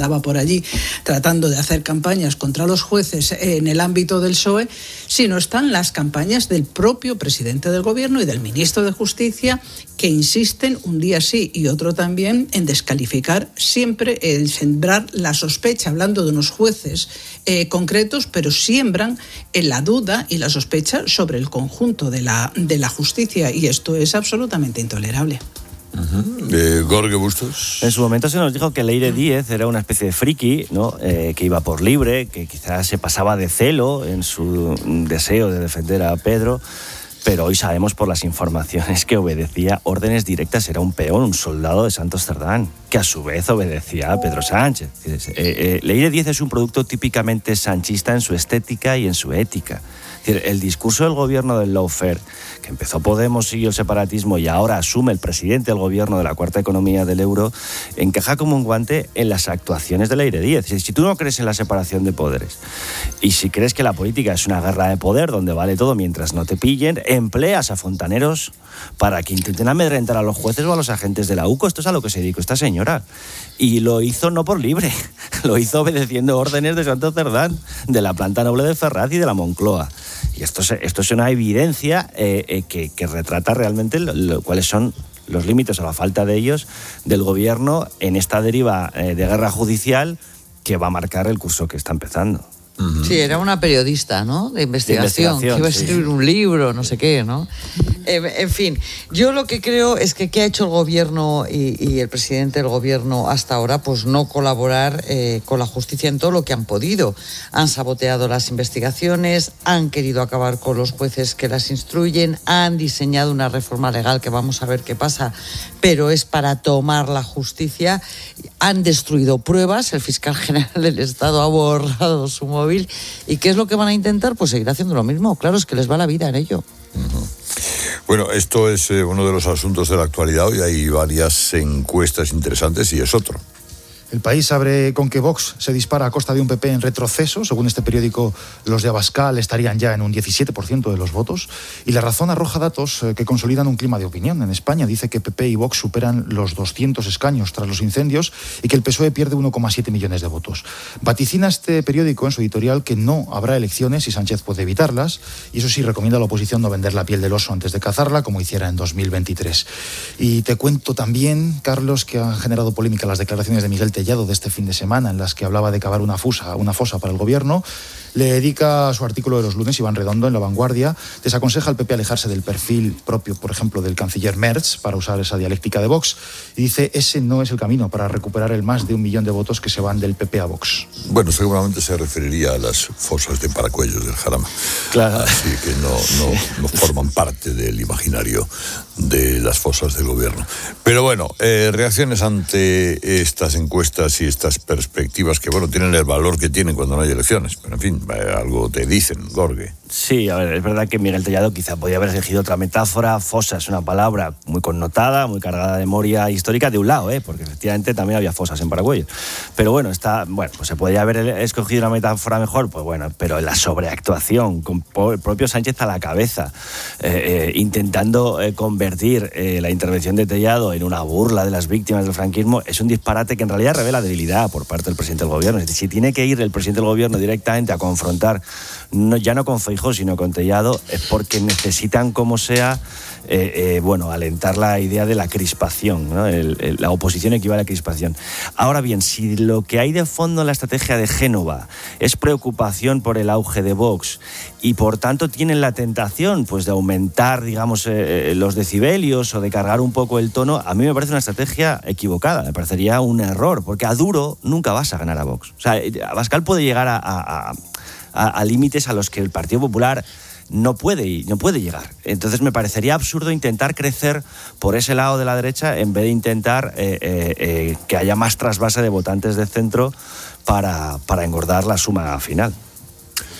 andaba por allí tratando de hacer campañas contra los jueces en el ámbito del P S O E, sino están las campañas del propio presidente del Gobierno y del ministro de Justicia, que insisten un día sí y otro también en descalificar siempre, en sembrar la sospecha, hablando de unos jueces eh, concretos, pero siembran en la duda y la sospecha sobre el conjunto de la, de la justicia, y esto es absolutamente intolerable. Uh-huh. Eh, Jorge Bustos. En su momento se nos dijo que Leire Díez era una especie de friki, ¿no? Eh, que iba por libre, que quizás se pasaba de celo en su deseo de defender a Pedro, pero hoy sabemos por las informaciones que obedecía órdenes directas, era un peón, un soldado de Santos Cerdán, que a su vez obedecía a Pedro Sánchez. Eh, eh, Leire Díez es un producto típicamente sanchista en su estética y en su ética. Es decir, el discurso del gobierno del lawfare, que empezó Podemos, siguió el separatismo y ahora asume el presidente del gobierno de la cuarta economía del euro, encaja como un guante en las actuaciones de Leire Díez. Si tú no crees en la separación de poderes y si crees que la política es una guerra de poder donde vale todo mientras no te pillen, empleas a fontaneros para que intenten amedrentar a los jueces o a los agentes de la U C O. Esto es a lo que se dedicó esta señora. Y lo hizo no por libre, lo hizo obedeciendo órdenes de Santos Cerdán, de la planta noble de Ferraz y de la Moncloa. Y esto es, esto es una evidencia eh, eh, que, que retrata realmente lo, lo, cuáles son los límites o la falta de ellos del gobierno en esta deriva eh, de guerra judicial que va a marcar el curso que está empezando. Sí, era una periodista, ¿no? De investigación, de investigación que iba a escribir sí. un libro, no sé qué, ¿no? Eh, en fin, yo lo que creo es que qué ha hecho el gobierno y, y el presidente del gobierno hasta ahora, pues no colaborar eh, con la justicia en todo lo que han podido. Han saboteado las investigaciones, han querido acabar con los jueces que las instruyen, han diseñado una reforma legal que vamos a ver qué pasa, pero es para tomar la justicia, han destruido pruebas, el fiscal general del Estado ha borrado su móvil. ¿Y qué es lo que van a intentar? Pues seguir haciendo lo mismo. Claro, es que les va la vida en ello. Uh-huh. Bueno, esto es eh, uno de los asuntos de la actualidad. Hoy hay varias encuestas interesantes y es otro. El País abre con que Vox se dispara a costa de un P P en retroceso. Según este periódico, los de Abascal estarían ya en un diecisiete por ciento de los votos. Y La Razón arroja datos que consolidan un clima de opinión. En España dice que P P y Vox superan los doscientos escaños tras los incendios y que el P S O E pierde uno coma siete millones de votos. Vaticina este periódico en su editorial que no habrá elecciones y Sánchez puede evitarlas. Y eso sí, recomienda a la oposición no vender la piel del oso antes de cazarla, como hiciera en dos mil veintitrés. Y te cuento también, Carlos, que han generado polémica las declaraciones de Miguel Tellado de este fin de semana, en las que hablaba de cavar una fosa, una fosa para el gobierno. Le dedica su artículo de los lunes, Iván Redondo, en La Vanguardia. Desaconseja al P P alejarse del perfil propio, por ejemplo, del canciller Merz, para usar esa dialéctica de Vox. Y dice, ese no es el camino para recuperar el más de un millón de votos que se van del P P a Vox. Bueno, seguramente se referiría a las fosas de Paracuellos del Jarama. Claro. Así que no, no, no forman parte del imaginario de las fosas del gobierno. Pero bueno, eh, reacciones ante estas encuestas y estas perspectivas que, bueno, tienen el valor que tienen cuando no hay elecciones. Pero, en fin, algo te dicen, Jorge. Sí, a ver, es verdad que Miguel Tellado quizá podía haber elegido otra metáfora. Fosa es una palabra muy connotada, muy cargada de memoria histórica de un lado, ¿eh? Porque efectivamente también había fosas en Paracuellos. Pero bueno, está, bueno, pues se podía haber escogido una metáfora mejor, pues bueno, pero la sobreactuación, con el propio Sánchez a la cabeza, eh, eh, intentando eh, convertir eh, la intervención de Tellado en una burla de las víctimas del franquismo, es un disparate que en realidad revela debilidad por parte del presidente del gobierno. Es decir, si tiene que ir el presidente del gobierno directamente a confrontar, no, ya no con Feijóo, sino con Tellado, es porque necesitan, como sea, eh, eh, bueno, alentar la idea de la crispación, ¿no? El, el, la oposición equivale a crispación. Ahora bien, si lo que hay de fondo en la estrategia de Génova es preocupación por el auge de Vox y por tanto tienen la tentación, pues, de aumentar, digamos, eh, los decibelios o de cargar un poco el tono, a mí me parece una estrategia equivocada, me parecería un error, porque a duro nunca vas a ganar a Vox. O sea, Abascal puede llegar a, a, a A, a límites a los que el Partido Popular no puede, no puede llegar. Entonces me parecería absurdo intentar crecer por ese lado de la derecha en vez de intentar eh, eh, eh, que haya más trasvase de votantes de centro para, para engordar la suma final.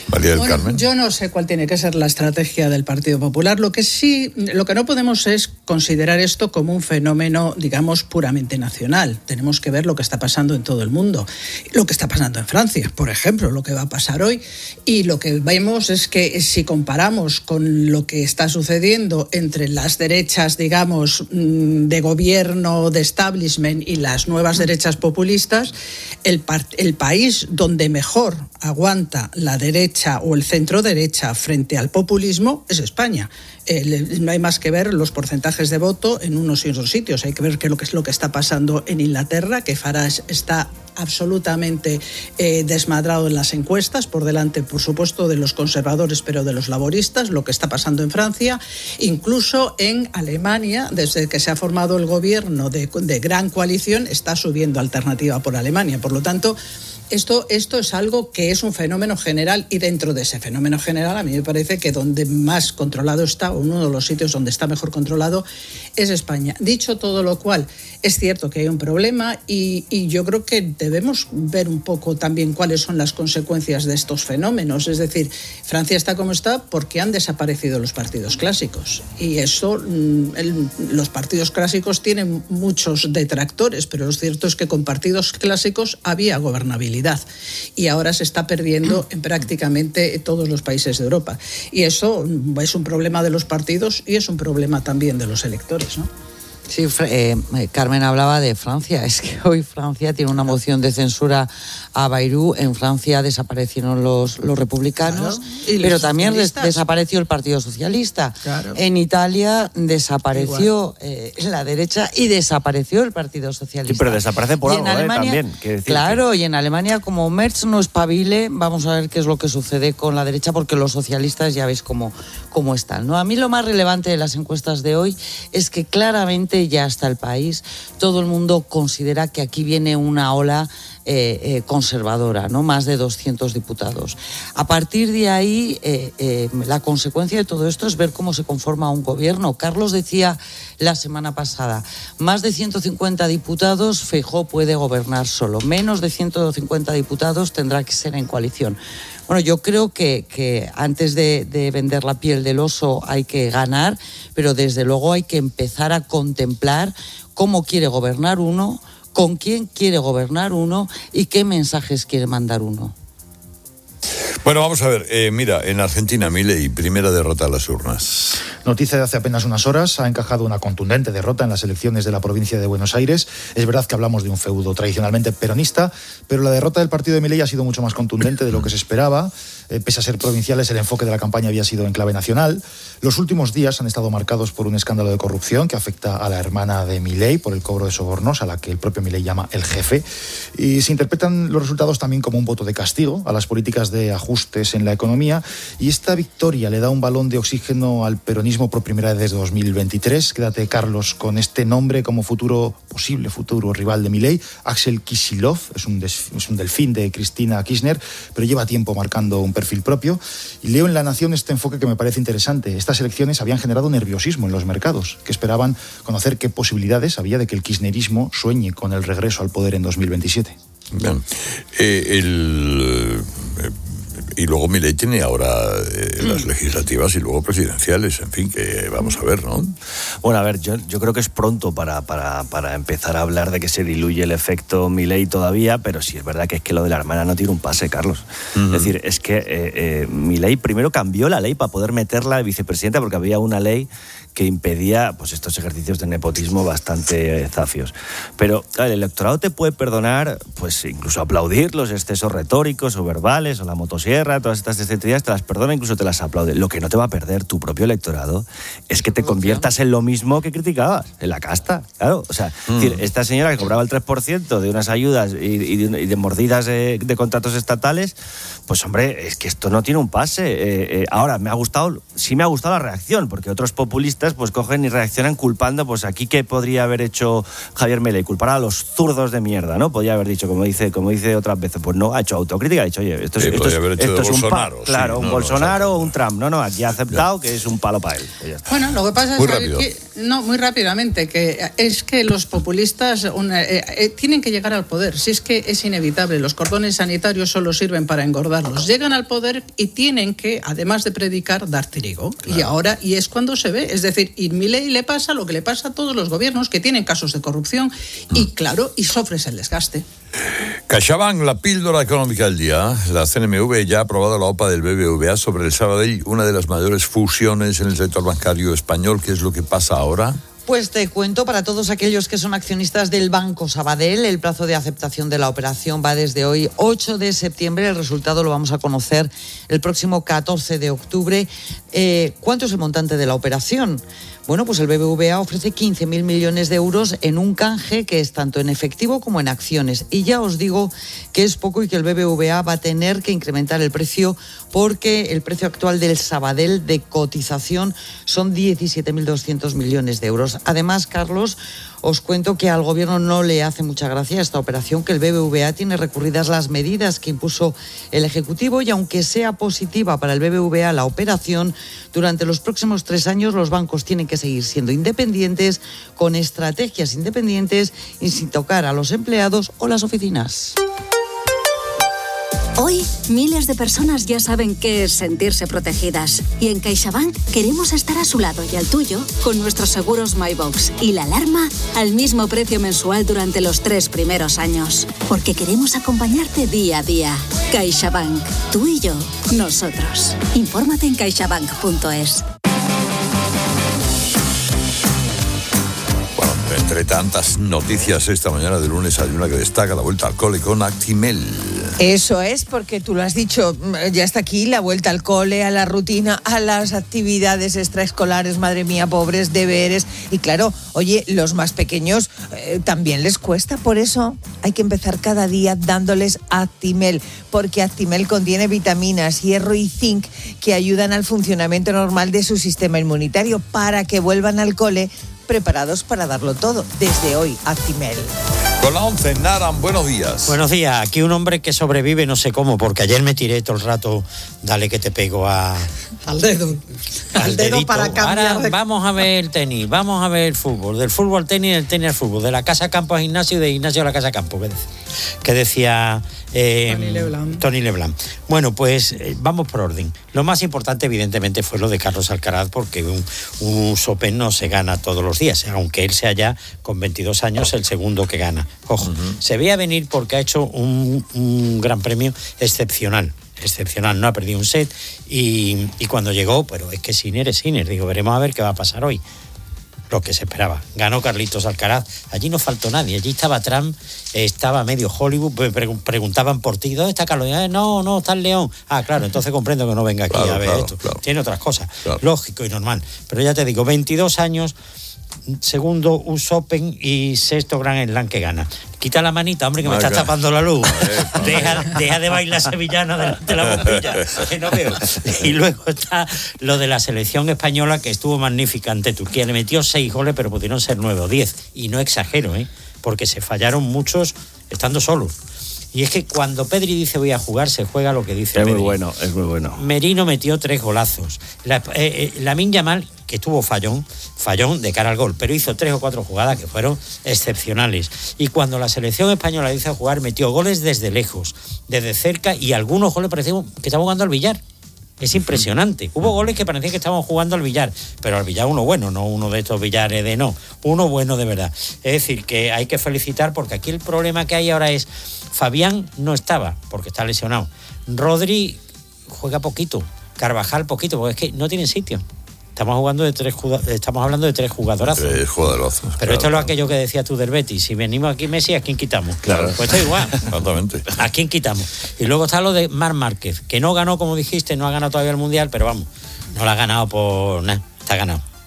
María del bueno, Carmen. Yo no sé cuál tiene que ser la estrategia del Partido Popular. Lo que sí, lo que no podemos es considerar esto como un fenómeno, digamos, puramente nacional. Tenemos que ver lo que está pasando en todo el mundo. Lo que está pasando en Francia, por ejemplo, lo que va a pasar hoy. Y lo que vemos es que si comparamos con lo que está sucediendo entre las derechas, digamos, de gobierno, de establishment y las nuevas derechas populistas, el, el país donde mejor aguanta la derecha o el centro derecha frente al populismo es España. Eh, no hay más que ver los porcentajes de voto en unos y otros sitios. Hay que ver qué es lo que, es lo que está pasando en Inglaterra, que Farage está absolutamente eh, desmadrado en las encuestas, por delante, por supuesto, de los conservadores, pero de los laboristas, lo que está pasando en Francia, incluso en Alemania, desde que se ha formado el gobierno de, de gran coalición, está subiendo Alternativa por Alemania. Por lo tanto, Esto, esto es algo que es un fenómeno general, y dentro de ese fenómeno general a mí me parece que donde más controlado está, o uno de los sitios donde está mejor controlado, es España. Dicho todo lo cual, es cierto que hay un problema y, y yo creo que debemos ver un poco también cuáles son las consecuencias de estos fenómenos. Es decir, Francia está como está porque han desaparecido los partidos clásicos, y eso, el, los partidos clásicos tienen muchos detractores, pero lo cierto es que con partidos clásicos había gobernabilidad. Y ahora se está perdiendo en prácticamente todos los países de Europa. Y eso es un problema de los partidos y es un problema también de los electores, ¿no? Sí, eh, Carmen hablaba de Francia. Es que hoy Francia tiene una moción de censura a Bayrou. En Francia desaparecieron los, los republicanos, claro, pero también des, desapareció el Partido Socialista. Claro. En Italia desapareció eh, la derecha y desapareció el Partido Socialista. Sí, pero desaparece por y algo, en Alemania, eh, también. Claro, que... y en Alemania, como Merz no espabile, vamos a ver qué es lo que sucede con la derecha, porque los socialistas ya veis cómo, cómo están, ¿no? A mí lo más relevante de las encuestas de hoy es que claramente ya está el país, todo el mundo considera que aquí viene una ola eh, eh, conservadora, ¿no? Más de doscientos diputados. A partir de ahí, eh, eh, la consecuencia de todo esto es ver cómo se conforma un gobierno. Carlos decía la semana pasada, más de ciento cincuenta diputados, Feijóo puede gobernar solo. Menos de ciento cincuenta diputados tendrá que ser en coalición. Bueno, yo creo que, que antes de, de vender la piel del oso hay que ganar, pero desde luego hay que empezar a contemplar cómo quiere gobernar uno, con quién quiere gobernar uno y qué mensajes quiere mandar uno. Bueno, vamos a ver. Eh, mira, en Argentina, Milei, primera derrota a las urnas. Noticia de hace apenas unas horas, ha encajado una contundente derrota en las elecciones de la provincia de Buenos Aires. Es verdad que hablamos de un feudo tradicionalmente peronista, pero la derrota del partido de Milei ha sido mucho más contundente de lo que se esperaba. Eh, pese a ser provinciales, el enfoque de la campaña había sido en clave nacional. Los últimos días han estado marcados por un escándalo de corrupción que afecta a la hermana de Milei por el cobro de sobornos, a la que el propio Milei llama el jefe. Y se interpretan los resultados también como un voto de castigo a las políticas de ajustes en la economía. Y esta victoria le da un balón de oxígeno al peronismo por primera vez desde dos mil veintitrés. Quédate, Carlos, con este nombre como futuro, posible futuro rival de Milei. Axel Kicillof es un, des, es un delfín de Cristina Kirchner, pero lleva tiempo marcando un perfil propio. Y leo en La Nación este enfoque que me parece interesante. Estas elecciones habían generado nerviosismo en los mercados, que esperaban conocer qué posibilidades había de que el kirchnerismo sueñe con el regreso al poder en dos mil veintisiete. Bien. Eh, el... Eh, Y luego Milei tiene ahora eh, las legislativas y luego presidenciales, en fin, que vamos a ver, ¿no? Bueno, a ver, yo, yo creo que es pronto para, para, para empezar a hablar de que se diluye el efecto Milei todavía, pero sí es verdad que es que lo de la hermana no tiene un pase, Carlos. Uh-huh. Es decir, es que eh, eh, Milei primero cambió la ley para poder meterla de vicepresidenta, porque había una ley que impedía pues estos ejercicios de nepotismo bastante zafios. Pero claro, el electorado te puede perdonar, pues incluso aplaudir los excesos retóricos o verbales o la motosierra, todas estas excentricidades te las perdona, incluso te las aplaude. Lo que no te va a perder tu propio electorado es que te conviertas en lo mismo que criticabas, en la casta, claro. O sea, mm. es decir, esta señora que cobraba el tres por ciento de unas ayudas y, y, de, y de mordidas de, de contratos estatales, pues hombre, es que esto no tiene un pase. Eh, eh, ahora, me ha gustado, sí me ha gustado la reacción, porque otros populistas socialistas pues cogen y reaccionan culpando, pues aquí qué podría haber hecho Javier Milei, culpar a los zurdos de mierda, ¿no? Podría haber dicho, como dice, como dice otras veces, pues no, ha hecho autocrítica, ha dicho, oye, esto es, sí, esto es, esto es un Bolsonaro, pa- claro, sí, un no, Bolsonaro no, o un Trump, no, no, aquí ha aceptado ya. que es un palo para él. Pues ya está. Bueno, lo que pasa Muy es rápido. que, no, muy rápidamente, que es que los populistas una, eh, eh, tienen que llegar al poder, si es que es inevitable, los cordones sanitarios solo sirven para engordarlos, llegan al poder y tienen que, además de predicar, dar trigo, claro. y ahora, y es cuando se ve, es decir, y Milei le pasa lo que le pasa a todos los gobiernos que tienen casos de corrupción, mm. y claro, y sofres el desgaste. CaixaBank, la píldora económica del día. La C N M V ya ha aprobado la O P A del B B V A sobre el Sabadell, una de las mayores fusiones en el sector bancario español. ¿Qué es lo que pasa ahora? Pues te cuento, para todos aquellos que son accionistas del Banco Sabadell, el plazo de aceptación de la operación va desde hoy, ocho de septiembre. El resultado lo vamos a conocer el próximo catorce de octubre. Eh, ¿Cuánto es el montante de la operación? Bueno, pues el B B V A ofrece quince mil millones de euros en un canje que es tanto en efectivo como en acciones. Y ya os digo que es poco y que el B B V A va a tener que incrementar el precio porque el precio actual del Sabadell de cotización son diecisiete mil doscientos millones de euros. Además, Carlos, os cuento que al gobierno no le hace mucha gracia esta operación, que el B B V A tiene recurridas las medidas que impuso el Ejecutivo y aunque sea positiva para el B B V A la operación, durante los próximos tres años los bancos tienen que seguir siendo independientes, con estrategias independientes y sin tocar a los empleados o las oficinas. Hoy, miles de personas ya saben qué es sentirse protegidas. Y en CaixaBank queremos estar a su lado y al tuyo con nuestros seguros MyBox y la alarma al mismo precio mensual durante los tres primeros años. Porque queremos acompañarte día a día. CaixaBank. Tú y yo. Nosotros. Infórmate en caixabank punto es. Entre tantas noticias esta mañana de lunes hay una que destaca: la vuelta al cole con Actimel. Eso es, porque tú lo has dicho, ya está aquí la vuelta al cole, a la rutina, a las actividades extraescolares, madre mía, pobres, deberes. Y claro, oye, los más pequeños eh, también les cuesta, por eso hay que empezar cada día dándoles Actimel, porque Actimel contiene vitaminas, hierro y zinc que ayudan al funcionamiento normal de su sistema inmunitario para que vuelvan al cole preparados para darlo todo. Desde hoy, Actimel. Con la once, Naran, buenos días. Buenos días. Aquí un hombre que sobrevive, no sé cómo, porque ayer me tiré todo el rato, dale que te pego a... Al dedo. Al, al dedo dedito. para cambiar. Ahora de... vamos a ver el tenis, vamos a ver el fútbol. Del fútbol al tenis, del tenis al fútbol. De la casa campo a gimnasio y de gimnasio a la casa campo. Que decía, que decía eh, Tony Leblanc. Tony Leblanc. Bueno, pues eh, vamos por orden. Lo más importante, evidentemente, fue lo de Carlos Alcaraz, porque un, un Open no se gana todos los días, aunque él sea ya con veintidós años el segundo que gana. Ojo, uh-huh. Se veía venir porque ha hecho un, un gran premio excepcional. excepcional, no ha perdido un set y, y cuando llegó, pero es que Sinner es Sinner, digo, veremos a ver qué va a pasar hoy. Lo que se esperaba. Ganó Carlitos Alcaraz. Allí no faltó nadie. Allí estaba Trump, estaba medio Hollywood, preguntaban por ti, ¿dónde está Carlos? Eh, no, no, está el León. Ah, claro, entonces comprendo que no venga aquí claro, a ver claro, esto. Claro. Tiene otras cosas. Claro. Lógico y normal. Pero ya te digo, veintidós años, segundo U S Open y sexto Grand Slam que gana. Quita la manita, hombre, que me Marca. Estás tapando la luz. Deja, deja de bailar sevillana delante de la bombilla, que no veo. Y luego está lo de la selección española, que estuvo magnífica ante Turquía. Le metió seis goles, pero pudieron ser nueve o diez. Y no exagero, ¿eh? Porque se fallaron muchos estando solos. Y es que cuando Pedri dice voy a jugar, se juega lo que dice Es Pedri. muy bueno, es muy bueno. Merino metió tres golazos. La, eh, eh, Lamine Yamal, que estuvo fallón, fallón de cara al gol, pero hizo tres o cuatro jugadas que fueron excepcionales. Y cuando la selección española dice jugar, metió goles desde lejos, desde cerca, y algunos goles parecían que estaban jugando al billar. Es impresionante. Hubo goles que parecía que estaban jugando al billar, pero al billar uno bueno, no uno de estos billares de no, uno bueno de verdad. Es decir, que hay que felicitar, porque aquí el problema que hay ahora es Fabián no estaba, porque está lesionado. Rodri juega poquito, Carvajal poquito, porque es que no tienen sitio. Estamos jugando de tres estamos hablando de tres jugadorazos. Tres jugadorazos. Pero claro, esto es lo claro. aquello que decías tú del Betis. Si venimos aquí Messi, ¿a quién quitamos? Claro. Pues esto igual. Exactamente. ¿A quién quitamos? Y luego está lo de Marc Márquez, que no ganó, como dijiste, no ha ganado todavía el Mundial, pero vamos, no lo ha ganado por nada, está ganado.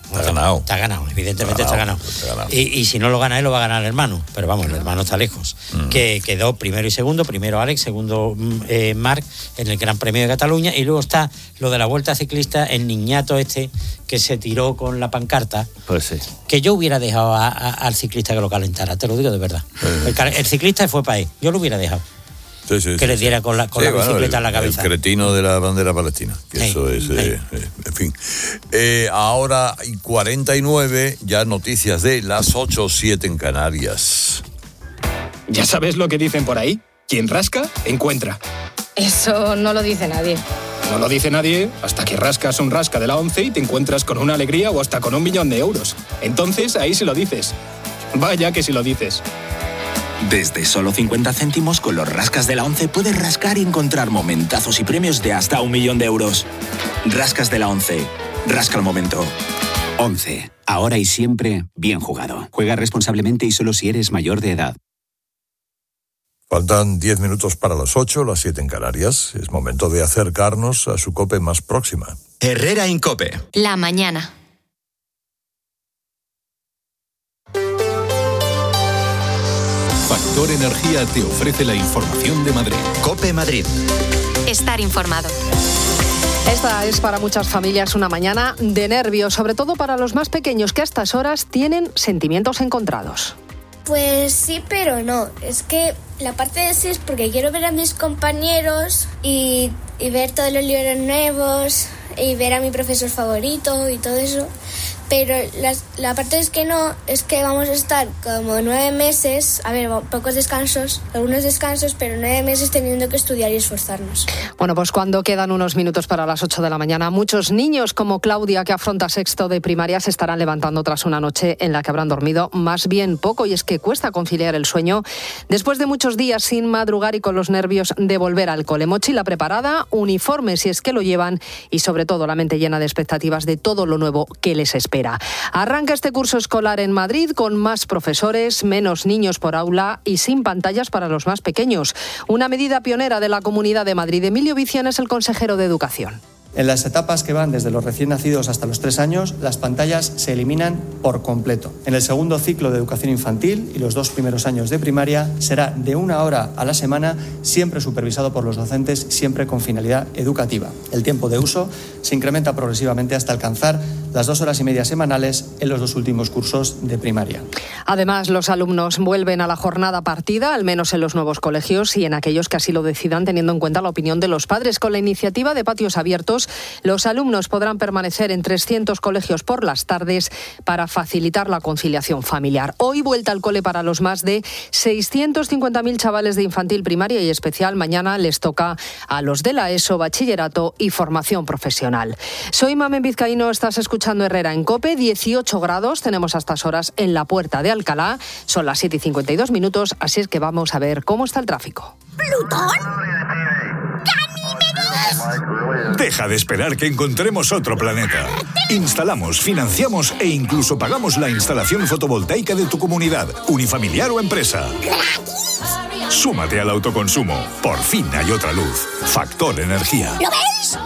Está ganado. Está ganado, evidentemente está ganado. Está ganado. Y, y si no lo gana él, lo va a ganar el hermano. Pero vamos, el hermano está lejos. Mm. Que quedó primero y segundo. Primero Alex, segundo eh, Marc en el Gran Premio de Cataluña. Y luego está lo de la Vuelta Ciclista, el niñato este que se tiró con la pancarta. Pues sí. Que yo hubiera dejado a, a, al ciclista que lo calentara, te lo digo de verdad. Sí. El, el ciclista fue para él. Yo lo hubiera dejado. Sí, sí, que sí, le diera con la, con sí, la bueno, bicicleta el, en la cabeza. El cretino de la bandera palestina. Que sí, eso es, sí. eh, eh, en fin. Eh, ahora y cuarenta y nueve, ya noticias de las ocho o siete en Canarias. ¿Ya sabes lo que dicen por ahí? Quien rasca, encuentra. Eso no lo dice nadie. No lo dice nadie hasta que rascas un rasca de la once y te encuentras con una alegría o hasta con un millón de euros. Entonces ahí sí lo dices. Vaya que sí lo dices. Desde solo cincuenta céntimos con los rascas de la once puedes rascar y encontrar momentazos y premios de hasta un millón de euros. Rascas de la once. Rasca el momento. once. Ahora y siempre, bien jugado. Juega responsablemente y solo si eres mayor de edad. Faltan diez minutos para las ocho, las siete en Canarias. Es momento de acercarnos a su COPE más próxima. Herrera en COPE. La mañana. Factor Energía te ofrece la información de Madrid. COPE Madrid. Estar informado. Esta es para muchas familias una mañana de nervios, sobre todo para los más pequeños que a estas horas tienen sentimientos encontrados. Pues sí, pero no. Es que la parte de sí es porque quiero ver a mis compañeros y, y ver todos los libros nuevos y ver a mi profesor favorito y todo eso. Pero la, la parte es que no, es que vamos a estar como nueve meses, a ver, pocos descansos, algunos descansos, pero nueve meses teniendo que estudiar y esforzarnos. Bueno, pues cuando quedan unos minutos para las ocho de la mañana, muchos niños como Claudia, que afronta sexto de primaria, se estarán levantando tras una noche en la que habrán dormido más bien poco, y es que cuesta conciliar el sueño después de muchos días sin madrugar y con los nervios de volver al cole. Mochila preparada, uniforme si es que lo llevan y sobre todo la mente llena de expectativas de todo lo nuevo que les espera. Arranca este curso escolar en Madrid con más profesores, menos niños por aula y sin pantallas para los más pequeños. Una medida pionera de la Comunidad de Madrid. Emilio Viciana es el consejero de Educación. En las etapas que van desde los recién nacidos hasta los tres años, las pantallas se eliminan por completo. En el segundo ciclo de educación infantil y los dos primeros años de primaria será de una hora a la semana, siempre supervisado por los docentes, siempre con finalidad educativa. El tiempo de uso se incrementa progresivamente hasta alcanzar las dos horas y media semanales en los dos últimos cursos de primaria. Además, los alumnos vuelven a la jornada partida, al menos en los nuevos colegios y en aquellos que así lo decidan, teniendo en cuenta la opinión de los padres. Con la iniciativa de patios abiertos, los alumnos podrán permanecer en trescientos colegios por las tardes para facilitar la conciliación familiar. Hoy vuelta al cole para los más de seiscientos cincuenta mil chavales de infantil, primaria y especial. Mañana les toca a los de la ESO, bachillerato y formación profesional. Soy Mamen Vizcaíno, estás escuchando Herrera en COPE. dieciocho grados tenemos a estas horas en la Puerta de Alcalá. Son las siete y cincuenta y dos minutos, así es que vamos a ver cómo está el tráfico. ¿Plutón? Deja de esperar que encontremos otro planeta. Instalamos, financiamos e incluso pagamos la instalación fotovoltaica de tu comunidad, unifamiliar o empresa. Súmate al autoconsumo. Por fin hay otra luz. Factor Energía. ¿Lo ves?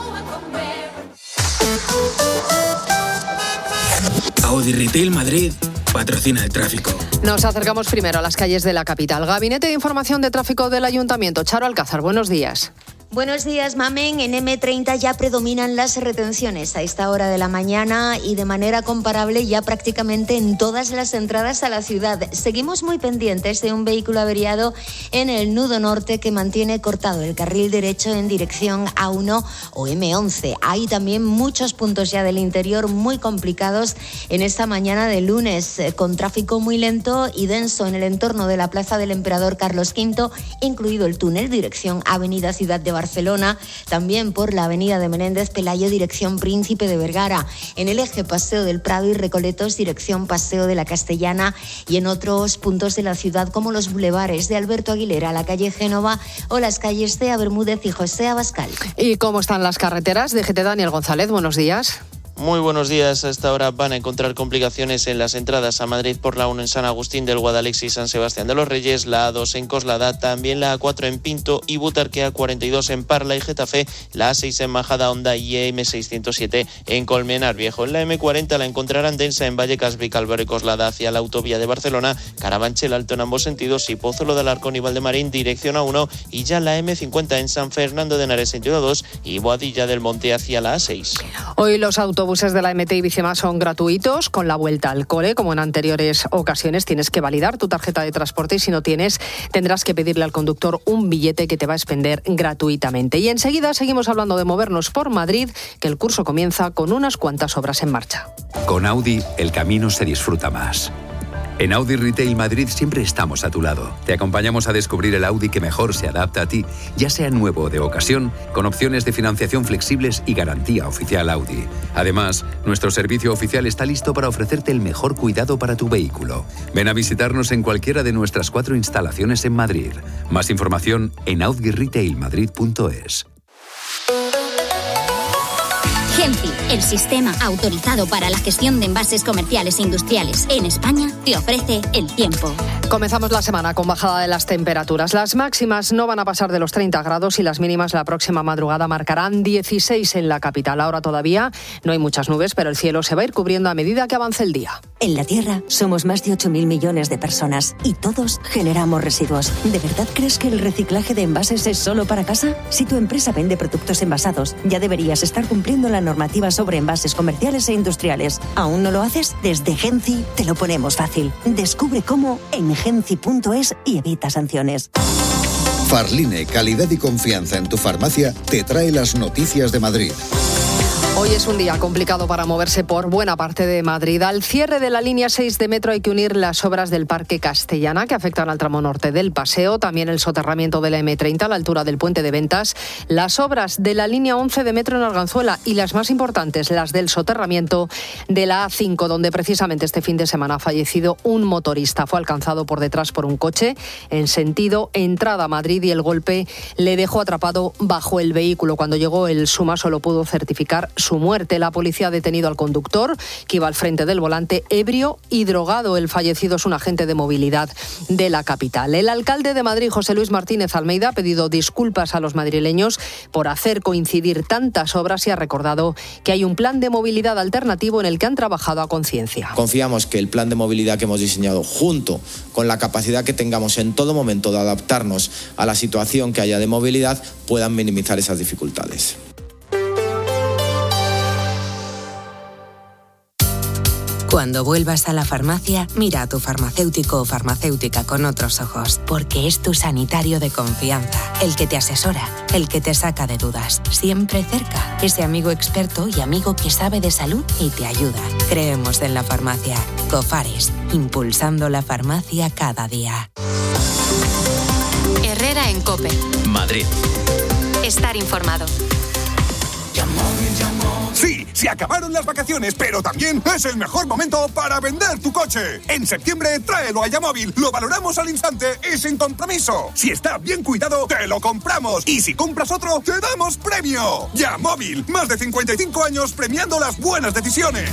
Audi Retail Madrid patrocina el tráfico. Nos acercamos primero a las calles de la capital. Gabinete de Información de Tráfico del Ayuntamiento. Charo Alcázar, buenos días. Buenos días, Mamen. En eme treinta ya predominan las retenciones a esta hora de la mañana y de manera comparable ya prácticamente en todas las entradas a la ciudad. Seguimos muy pendientes de un vehículo averiado en el nudo norte que mantiene cortado el carril derecho en dirección A uno o eme once. Hay también muchos puntos ya del interior muy complicados en esta mañana de lunes, con tráfico muy lento y denso en el entorno de la Plaza del Emperador Carlos quinto, incluido el túnel dirección Avenida Ciudad de Barcelona. Barcelona, también por la avenida de Menéndez Pelayo, dirección Príncipe de Vergara, en el eje Paseo del Prado y Recoletos, dirección Paseo de la Castellana, y en otros puntos de la ciudad como los bulevares de Alberto Aguilera, la calle Génova o las calles Cea Bermúdez y José Abascal. ¿Y cómo están las carreteras? D G T Daniel González, buenos días. Muy buenos días. A esta hora van a encontrar complicaciones en las entradas a Madrid por la uno en San Agustín del Guadalix y San Sebastián de los Reyes, la A dos en Coslada, también la A cuatro en Pinto y Butarque, A cuarenta y dos en Parla y Getafe, la A seis en Majadahonda y M seiscientos siete en Colmenar Viejo. En la M cuarenta la encontrarán densa en Vallecas, Vicálvaro y Coslada hacia la autovía de Barcelona, Carabanchel Alto en ambos sentidos y Pozuelo de Alarcón y Valdemarín dirección A uno, y ya la M cincuenta en San Fernando de Henares sentido A dos y Boadilla del Monte hacia la A seis. Hoy los autobuses de la M T y Bicimás son gratuitos con la vuelta al cole. Como en anteriores ocasiones, tienes que validar tu tarjeta de transporte y si no tienes, tendrás que pedirle al conductor un billete que te va a expender gratuitamente. Y enseguida seguimos hablando de movernos por Madrid, que el curso comienza con unas cuantas obras en marcha. Con Audi, el camino se disfruta más. En Audi Retail Madrid siempre estamos a tu lado. Te acompañamos a descubrir el Audi que mejor se adapta a ti, ya sea nuevo o de ocasión, con opciones de financiación flexibles y garantía oficial Audi. Además, nuestro servicio oficial está listo para ofrecerte el mejor cuidado para tu vehículo. Ven a visitarnos en cualquiera de nuestras cuatro instalaciones en Madrid. Más información en audi retail madrid punto es. Genci, el sistema autorizado para la gestión de envases comerciales e industriales en España, te ofrece el tiempo. Comenzamos la semana con bajada de las temperaturas. Las máximas no van a pasar de los treinta grados y las mínimas la próxima madrugada marcarán dieciséis en la capital. Ahora todavía no hay muchas nubes, pero el cielo se va a ir cubriendo a medida que avance el día. En la Tierra somos más de ocho mil millones de personas y todos generamos residuos. ¿De verdad crees que el reciclaje de envases es solo para casa? Si tu empresa vende productos envasados, ya deberías estar cumpliendo la normativa sobre envases comerciales e industriales. ¿Aún no lo haces? Desde Genci te lo ponemos fácil. Descubre cómo en genci punto es y evita sanciones. Farline, calidad y confianza en tu farmacia, te trae las noticias de Madrid. Hoy es un día complicado para moverse por buena parte de Madrid. Al cierre de la línea seis de metro hay que unir las obras del Parque Castellana, que afectan al tramo norte del Paseo, también el soterramiento de la eme treinta a la altura del Puente de Ventas, las obras de la línea once de metro en Arganzuela y las más importantes, las del soterramiento de la A cinco, donde precisamente este fin de semana ha fallecido un motorista. Fue alcanzado por detrás por un coche en sentido entrada a Madrid y el golpe le dejó atrapado bajo el vehículo. Cuando llegó el SUMA solo pudo certificar su muerte. La policía ha detenido al conductor, que iba al frente del volante, ebrio y drogado. El fallecido es un agente de movilidad de la capital. El alcalde de Madrid, José Luis Martínez Almeida, ha pedido disculpas a los madrileños por hacer coincidir tantas obras y ha recordado que hay un plan de movilidad alternativo en el que han trabajado a conciencia. Confiamos que el plan de movilidad que hemos diseñado, junto con la capacidad que tengamos en todo momento de adaptarnos a la situación que haya de movilidad, puedan minimizar esas dificultades. Cuando vuelvas a la farmacia, mira a tu farmacéutico o farmacéutica con otros ojos, porque es tu sanitario de confianza, el que te asesora, el que te saca de dudas, siempre cerca, ese amigo experto y amigo que sabe de salud y te ayuda. Creemos en la farmacia. Cofares, impulsando la farmacia cada día. Herrera en COPE. Madrid. Estar informado. Sí, se acabaron las vacaciones, pero también es el mejor momento para vender tu coche. En septiembre, tráelo a Yamóvil, lo valoramos al instante y sin compromiso. Si está bien cuidado, te lo compramos. Y si compras otro, te damos premio. Yamóvil, más de cincuenta y cinco años premiando las buenas decisiones.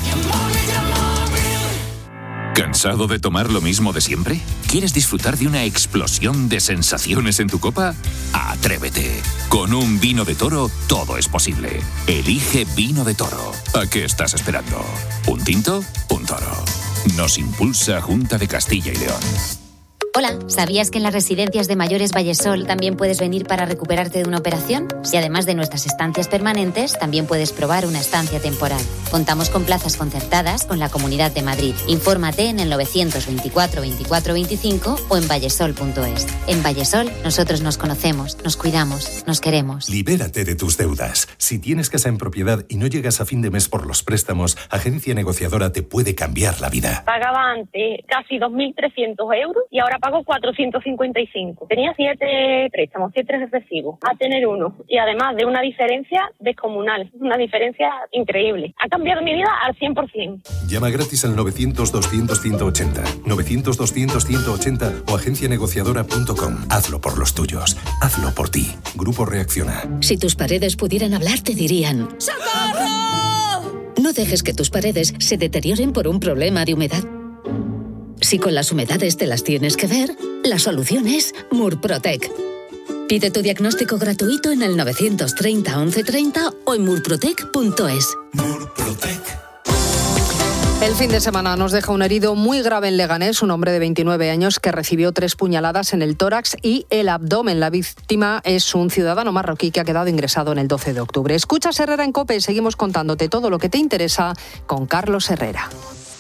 ¿Cansado de tomar lo mismo de siempre? ¿Quieres disfrutar de una explosión de sensaciones en tu copa? ¡Atrévete! Con un vino de Toro, todo es posible. Elige Vino de Toro. ¿A qué estás esperando? ¿Un tinto? Un Toro. Nos impulsa Junta de Castilla y León. Hola, ¿sabías que en las residencias de mayores Vallesol también puedes venir para recuperarte de una operación? Y además de nuestras estancias permanentes, también puedes probar una estancia temporal. Contamos con plazas concertadas con la Comunidad de Madrid. Infórmate en el novecientos veinticuatro veinticuatro veinticinco o en vallesol punto es. En Vallesol, nosotros nos conocemos, nos cuidamos, nos queremos. Libérate de tus deudas. Si tienes casa en propiedad y no llegas a fin de mes por los préstamos, Agencia Negociadora te puede cambiar la vida. Pagaba antes casi dos mil trescientos euros y ahora pago cuatrocientos cincuenta y cinco. Tenía siete préstamos, siete recesivos, a tener uno. Y además de una diferencia descomunal, una diferencia increíble. Ha cambiado mi vida al cien por ciento. Llama gratis al novecientos doscientos ciento ochenta, novecientos doscientos ciento ochenta o agencia negociadora punto com. Hazlo por los tuyos, hazlo por ti. Grupo Reacciona. Si tus paredes pudieran hablar, te dirían... ¡Socorro! No dejes que tus paredes se deterioren por un problema de humedad. Si con las humedades te las tienes que ver, la solución es Murprotec. Pide tu diagnóstico gratuito en el novecientos treinta once treinta o en murprotec punto es. Murprotec. El fin de semana nos deja un herido muy grave en Leganés, un hombre de veintinueve años que recibió tres puñaladas en el tórax y el abdomen. La víctima es un ciudadano marroquí que ha quedado ingresado en el doce de octubre. Escuchas Herrera en COPE, seguimos contándote todo lo que te interesa con Carlos Herrera.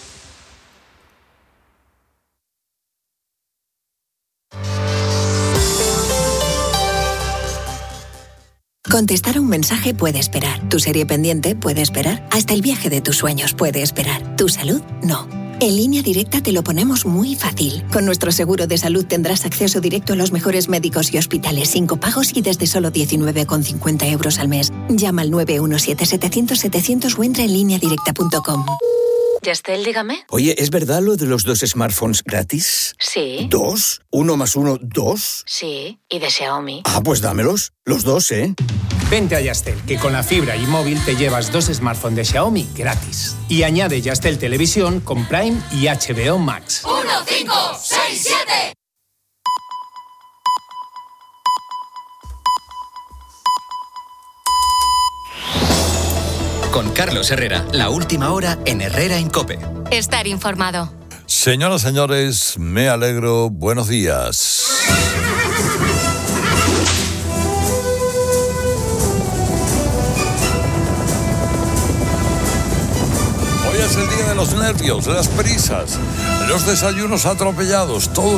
Contestar a un mensaje puede esperar. Tu serie pendiente puede esperar. Hasta el viaje de tus sueños puede esperar. Tu salud, no. En Línea Directa te lo ponemos muy fácil. Con nuestro seguro de salud tendrás acceso directo a los mejores médicos y hospitales sin copagos y desde solo diecinueve con cincuenta euros al mes. Llama al nueve uno siete setecientos setecientos o entra en línea directa punto com. Yastel, dígame. Oye, ¿es verdad lo de los dos smartphones gratis? Sí. ¿Dos? ¿Uno más uno, dos? Sí, y de Xiaomi. Ah, pues dámelos. Los dos, ¿eh? Vente a Yastel, que con la fibra y móvil te llevas dos smartphones de Xiaomi gratis. Y añade Yastel Televisión con Prime y H B O Max. uno, cinco, seis, siete. Con Carlos Herrera, la última hora en Herrera en COPE. Estar informado. Señoras, señores, me alegro. Buenos días. Hoy es el día de los nervios, las prisas, los desayunos atropellados, todo